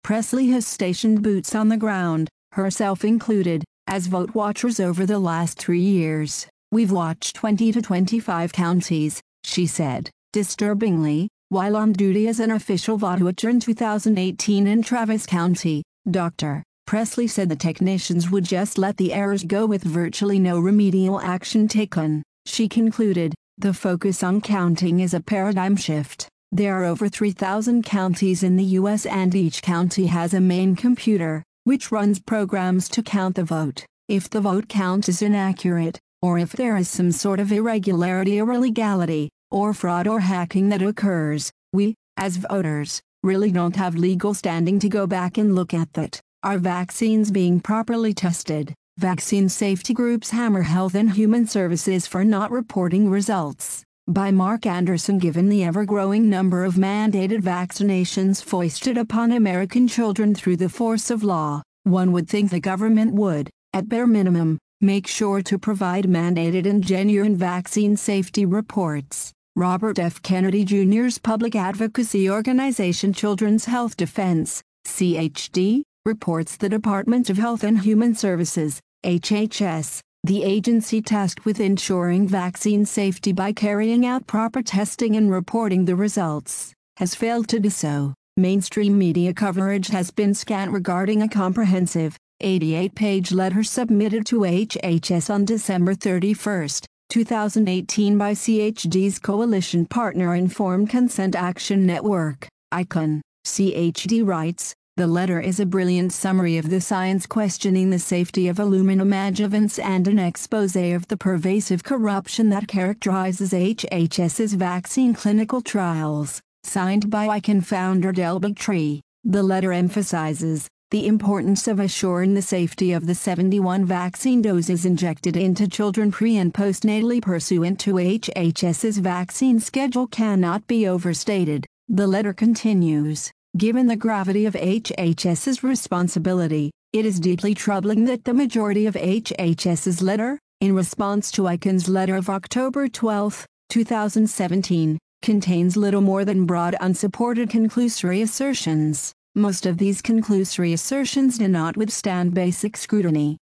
Presley has stationed boots on the ground, herself included, as vote watchers over the last 3 years. We've watched 20 to 25 counties, she said. Disturbingly, while on duty as an official vote watcher in 2018 in Travis County, Dr. Presley said the technicians would just let the errors go with virtually no remedial action taken. She concluded, "The focus on counting is a paradigm shift. There are over 3,000 counties in the U.S. and each county has a main computer, which runs programs to count the vote. If the vote count is inaccurate, or if there is some sort of irregularity or illegality, or fraud or hacking that occurs, we, as voters, really don't have legal standing to go back and look at that. Are vaccines being properly tested?" Vaccine safety groups hammer Health and Human Services for not reporting results. By Mark Anderson. Given the ever-growing number of mandated vaccinations foisted upon American children through the force of law, one would think the government would, at bare minimum, make sure to provide mandated and genuine vaccine safety reports. Robert F. Kennedy Jr.'s public advocacy organization Children's Health Defense, CHD, reports the Department of Health and Human Services, HHS, the agency tasked with ensuring vaccine safety by carrying out proper testing and reporting the results, has failed to do so. Mainstream media coverage has been scant regarding a comprehensive, 88-page letter submitted to HHS on December 31, 2018 by CHD's coalition partner Informed Consent Action Network, ICON. CHD writes, "The letter is a brilliant summary of the science questioning the safety of aluminum adjuvants and an exposé of the pervasive corruption that characterizes HHS's vaccine clinical trials." Signed by ICON founder Del Bigtree, the letter emphasizes the importance of assuring the safety of the 71 vaccine doses injected into children pre- and postnatally pursuant to HHS's vaccine schedule cannot be overstated. The letter continues, "Given the gravity of HHS's responsibility, it is deeply troubling that the majority of HHS's letter, in response to ICON's letter of October 12, 2017, contains little more than broad unsupported conclusory assertions. Most of these conclusory assertions do not withstand basic scrutiny.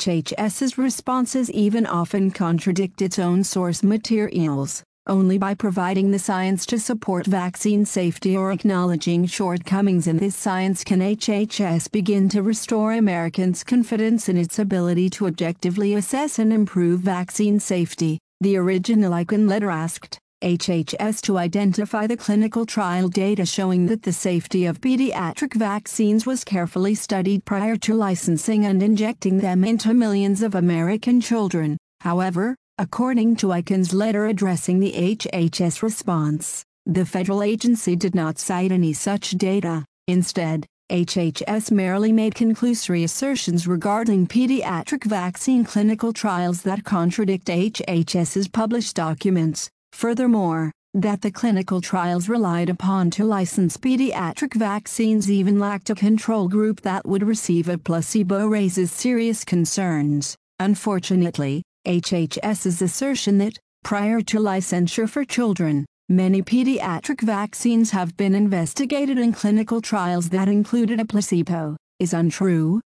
HHS's responses even often contradict its own source materials. Only by providing the science to support vaccine safety or acknowledging shortcomings in this science can HHS begin to restore Americans' confidence in its ability to objectively assess and improve vaccine safety." The original ICON letter asked HHS to identify the clinical trial data showing that the safety of pediatric vaccines was carefully studied prior to licensing and injecting them into millions of American children. However, according to ICON's letter addressing the HHS response, the federal agency did not cite any such data. Instead, HHS merely made conclusory assertions regarding pediatric vaccine clinical trials that contradict HHS's published documents. Furthermore, that the clinical trials relied upon to license pediatric vaccines even lacked a control group that would receive a placebo raises serious concerns. Unfortunately, HHS's assertion that, prior to licensure for children, many pediatric vaccines have been investigated in clinical trials that included a placebo, is untrue.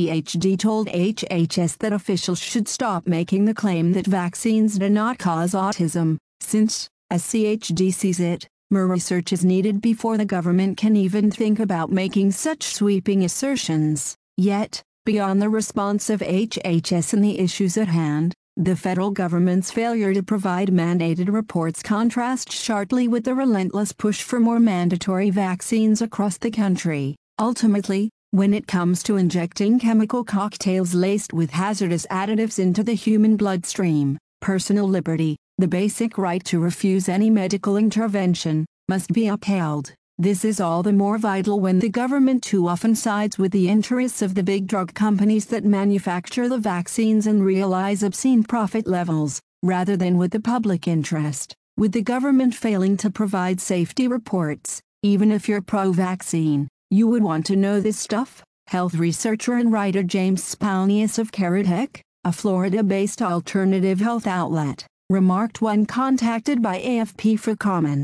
CHD told HHS that officials should stop making the claim that vaccines do not cause autism, since, as CHD sees it, more research is needed before the government can even think about making such sweeping assertions. Yet, beyond the response of HHS and the issues at hand, the federal government's failure to provide mandated reports contrasts sharply with the relentless push for more mandatory vaccines across the country. Ultimately, when it comes to injecting chemical cocktails laced with hazardous additives into the human bloodstream, personal liberty, the basic right to refuse any medical intervention, must be upheld. This is all the more vital when the government too often sides with the interests of the big drug companies that manufacture the vaccines and realize obscene profit levels, rather than with the public interest. With the government failing to provide safety reports, even if you're pro-vaccine, you would want to know this stuff? Health researcher and writer James Spalnius of Carrot Heck, a Florida-based alternative health outlet, remarked when contacted by AFP for comment.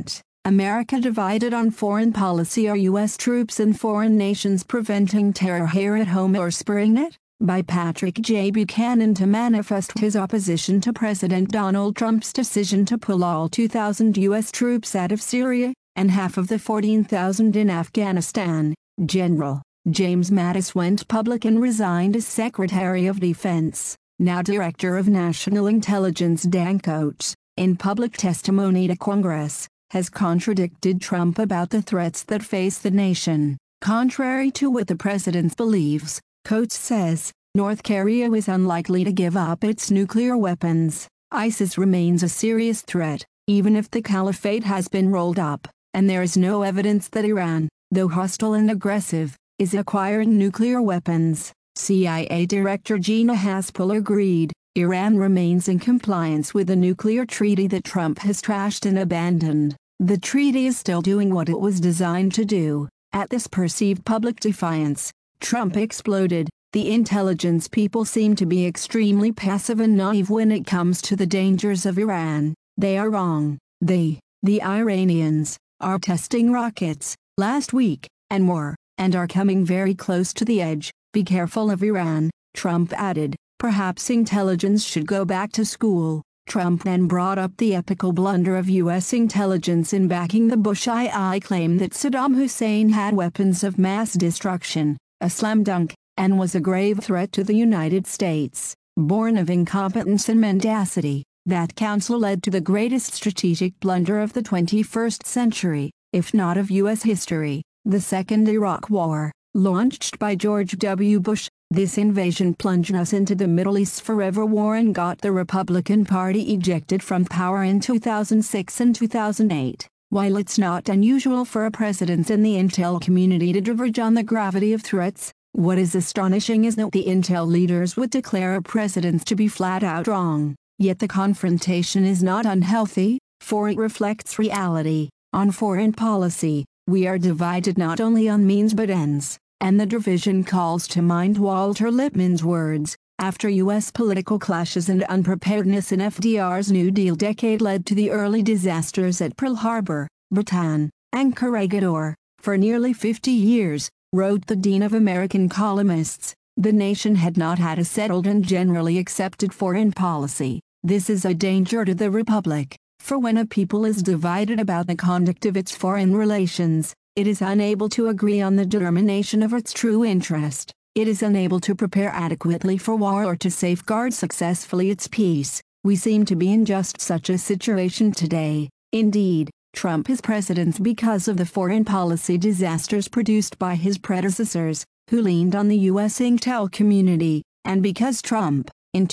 America divided on foreign policy. Are U.S. troops in foreign nations preventing terror here at home or spurring it? By Patrick J. Buchanan, to manifest his opposition to President Donald Trump's decision to pull all 2,000 U.S. troops out of Syria, and half of the 14,000 in Afghanistan. General James Mattis went public and resigned as Secretary of Defense. Now Director of National Intelligence Dan Coats, in public testimony to Congress, has contradicted Trump about the threats that face the nation. Contrary to what the president believes, Coats says, North Korea is unlikely to give up its nuclear weapons. ISIS remains a serious threat, even if the caliphate has been rolled up, and there is no evidence that Iran, though hostile and aggressive, is acquiring nuclear weapons. CIA Director Gina Haspel agreed, Iran remains in compliance with the nuclear treaty that Trump has trashed and abandoned. The treaty is still doing what it was designed to do. At this perceived public defiance, Trump exploded. The intelligence people seem to be extremely passive and naive when it comes to the dangers of Iran. They are wrong. The Iranians, are testing rockets, last week, and more, and are coming very close to the edge. Be careful of Iran, Trump added. Perhaps intelligence should go back to school. Trump then brought up the epical blunder of U.S. intelligence in backing the Bush II claim that Saddam Hussein had weapons of mass destruction, a slam dunk, and was a grave threat to the United States. Born of incompetence and mendacity, that counsel led to the greatest strategic blunder of the 21st century, if not of U.S. history, the Second Iraq War, launched by George W. Bush. This invasion plunged us into the Middle East forever war and got the Republican Party ejected from power in 2006 and 2008. While it's not unusual for a president in the intel community to diverge on the gravity of threats, what is astonishing is that the intel leaders would declare a president to be flat out wrong. Yet the confrontation is not unhealthy, for it reflects reality. On foreign policy, we are divided not only on means but ends. And the division calls to mind Walter Lippmann's words, after U.S. political clashes and unpreparedness in FDR's New Deal decade led to the early disasters at Pearl Harbor, Bataan, and Corregidor. For nearly 50 years, wrote the Dean of American Columnists, the nation had not had a settled and generally accepted foreign policy. This is a danger to the Republic, for when a people is divided about the conduct of its foreign relations, it is unable to agree on the determination of its true interest. It is unable to prepare adequately for war or to safeguard successfully its peace. We seem to be in just such a situation today. Indeed, Trump is president because of the foreign policy disasters produced by his predecessors, who leaned on the U.S. intel community, and because Trump, in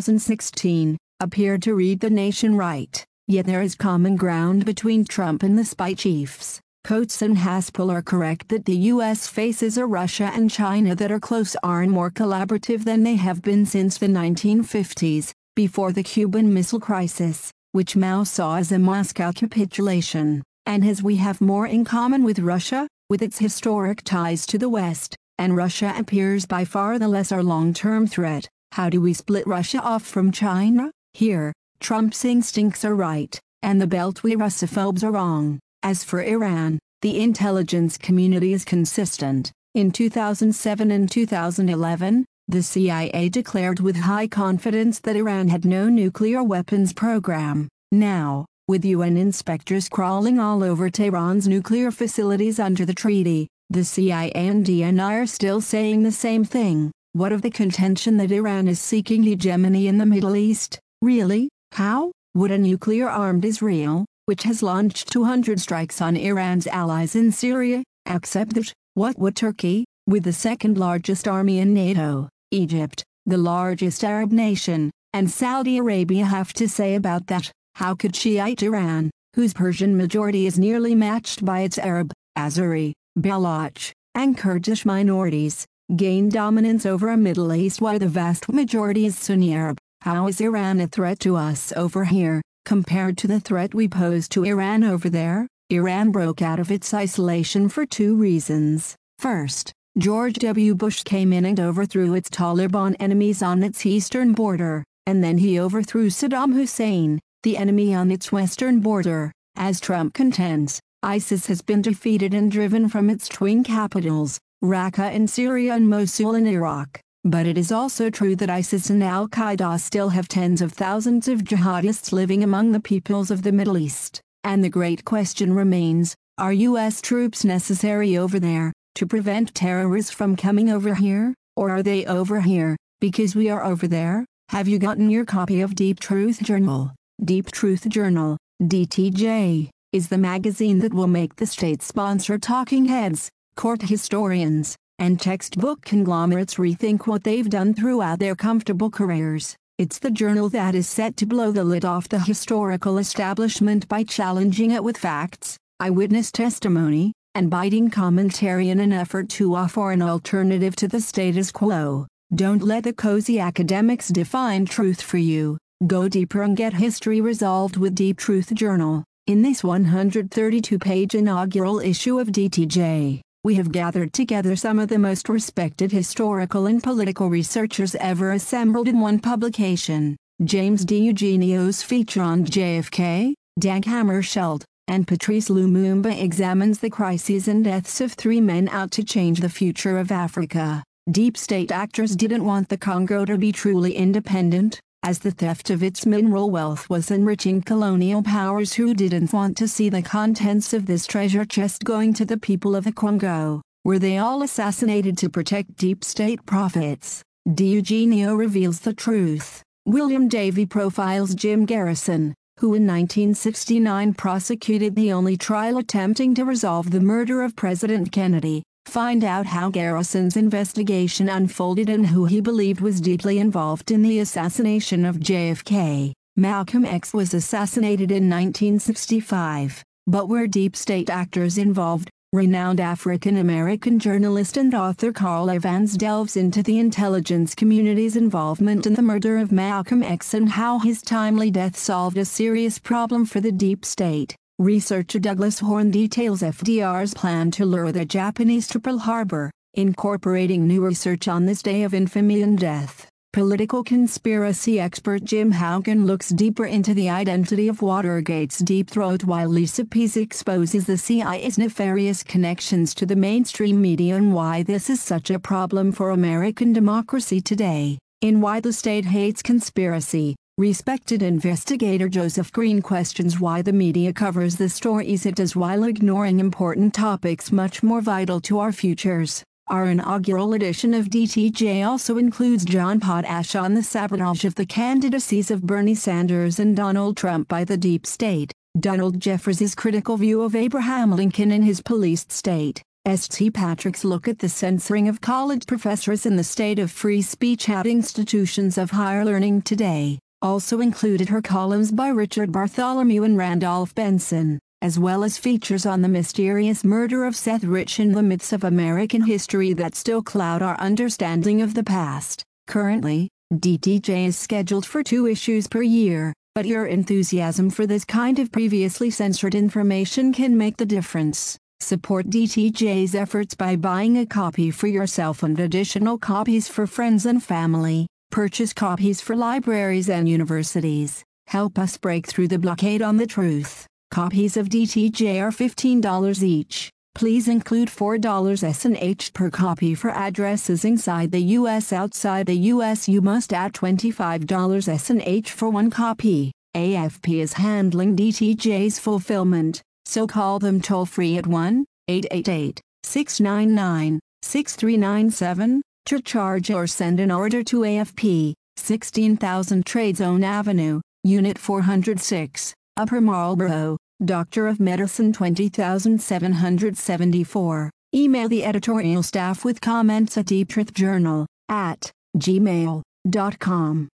2016, appeared to read the nation right. Yet there is common ground between Trump and the spy chiefs. Coats and Haspel are correct that the U.S. faces a Russia and China that are closer and more collaborative than they have been since the 1950s, before the Cuban Missile Crisis, which Mao saw as a Moscow capitulation, and as we have more in common with Russia, with its historic ties to the West, and Russia appears by far the lesser long-term threat. How do we split Russia off from China? Here, Trump's instincts are right, and the Beltway Russophobes are wrong. As for Iran, the intelligence community is consistent. In 2007 and 2011, the CIA declared with high confidence that Iran had no nuclear weapons program. Now, with UN inspectors crawling all over Tehran's nuclear facilities under the treaty, the CIA and DNI are still saying the same thing. What of the contention that Iran is seeking hegemony in the Middle East? Really? How? Would a nuclear-armed Israel, which has launched 200 strikes on Iran's allies in Syria, accept that? What would Turkey, with the second-largest army in NATO, Egypt, the largest Arab nation, and Saudi Arabia have to say about that? How could Shiite Iran, whose Persian majority is nearly matched by its Arab, Azeri, Baloch, and Kurdish minorities, gain dominance over a Middle East while the vast majority is Sunni Arab? How is Iran a threat to us over here, compared to the threat we pose to Iran over there? Iran broke out of its isolation for two reasons. First, George W. Bush came in and overthrew its Taliban enemies on its eastern border, and then he overthrew Saddam Hussein, the enemy on its western border. As Trump contends, ISIS has been defeated and driven from its twin capitals, Raqqa in Syria and Mosul in Iraq. But it is also true that ISIS and Al-Qaeda still have tens of thousands of jihadists living among the peoples of the Middle East. And the great question remains, are U.S. troops necessary over there, to prevent terrorists from coming over here? Or are they over here, because we are over there? Have you gotten your copy of Deep Truth Journal? Deep Truth Journal, DTJ, is the magazine that will make the state sponsor talking heads, court historians, and textbook conglomerates rethink what they've done throughout their comfortable careers. It's the journal that is set to blow the lid off the historical establishment by challenging it with facts, eyewitness testimony, and biting commentary in an effort to offer an alternative to the status quo. Don't let the cozy academics define truth for you. Go deeper and get history resolved with Deep Truth Journal. In this 132-page inaugural issue of DTJ, we have gathered together some of the most respected historical and political researchers ever assembled in one publication. James DiEugenio's feature on JFK, Dag Hammarskjöld, and Patrice Lumumba examines the crises and deaths of three men out to change the future of Africa. Deep state actors didn't want the Congo to be truly independent, as the theft of its mineral wealth was enriching colonial powers who didn't want to see the contents of this treasure chest going to the people of the Congo. Were they all assassinated to protect deep state profits? DiEugenio reveals the truth. William Davey profiles Jim Garrison, who in 1969 prosecuted the only trial attempting to resolve the murder of President Kennedy. Find out how Garrison's investigation unfolded and who he believed was deeply involved in the assassination of JFK. Malcolm X was assassinated in 1965, but were deep state actors involved? Renowned African-American journalist and author Carl Evans delves into the intelligence community's involvement in the murder of Malcolm X and how his timely death solved a serious problem for the deep state. Researcher Douglas Horne details FDR's plan to lure the Japanese to Pearl Harbor, incorporating new research on this day of infamy and death. Political conspiracy expert Jim Haugen looks deeper into the identity of Watergate's deep throat, while Lisa Pease exposes the CIA's nefarious connections to the mainstream media and why this is such a problem for American democracy today. In Why the State Hates Conspiracy, respected investigator Joseph Green questions why the media covers the stories it does while ignoring important topics much more vital to our futures. Our inaugural edition of DTJ also includes John Potash on the sabotage of the candidacies of Bernie Sanders and Donald Trump by the deep state, Donald Jeffries' critical view of Abraham Lincoln in his policed state, St. Patrick's look at the censoring of college professors in the state of free speech at institutions of higher learning today. Also included her columns by Richard Bartholomew and Randolph Benson, as well as features on the mysterious murder of Seth Rich and the myths of American history that still cloud our understanding of the past. Currently, DTJ is scheduled for 2 issues per year, but your enthusiasm for this kind of previously censored information can make the difference. Support DTJ's efforts by buying a copy for yourself and additional copies for friends and family. Purchase copies for libraries and universities. Help us break through the blockade on the truth. Copies of DTJ are $15 each. Please include $4 S&H per copy for addresses inside the U.S. Outside the U.S. you must add $25 S&H for 1 copy. AFP is handling DTJ's fulfillment, so call them toll-free at 1-888-699-6397. to charge or send an order to AFP, 16,000 Trade Zone Avenue, Unit 406, Upper Marlboro, Doctor of Medicine 20774. Email the editorial staff with comments at deeptruthjournal@gmail.com.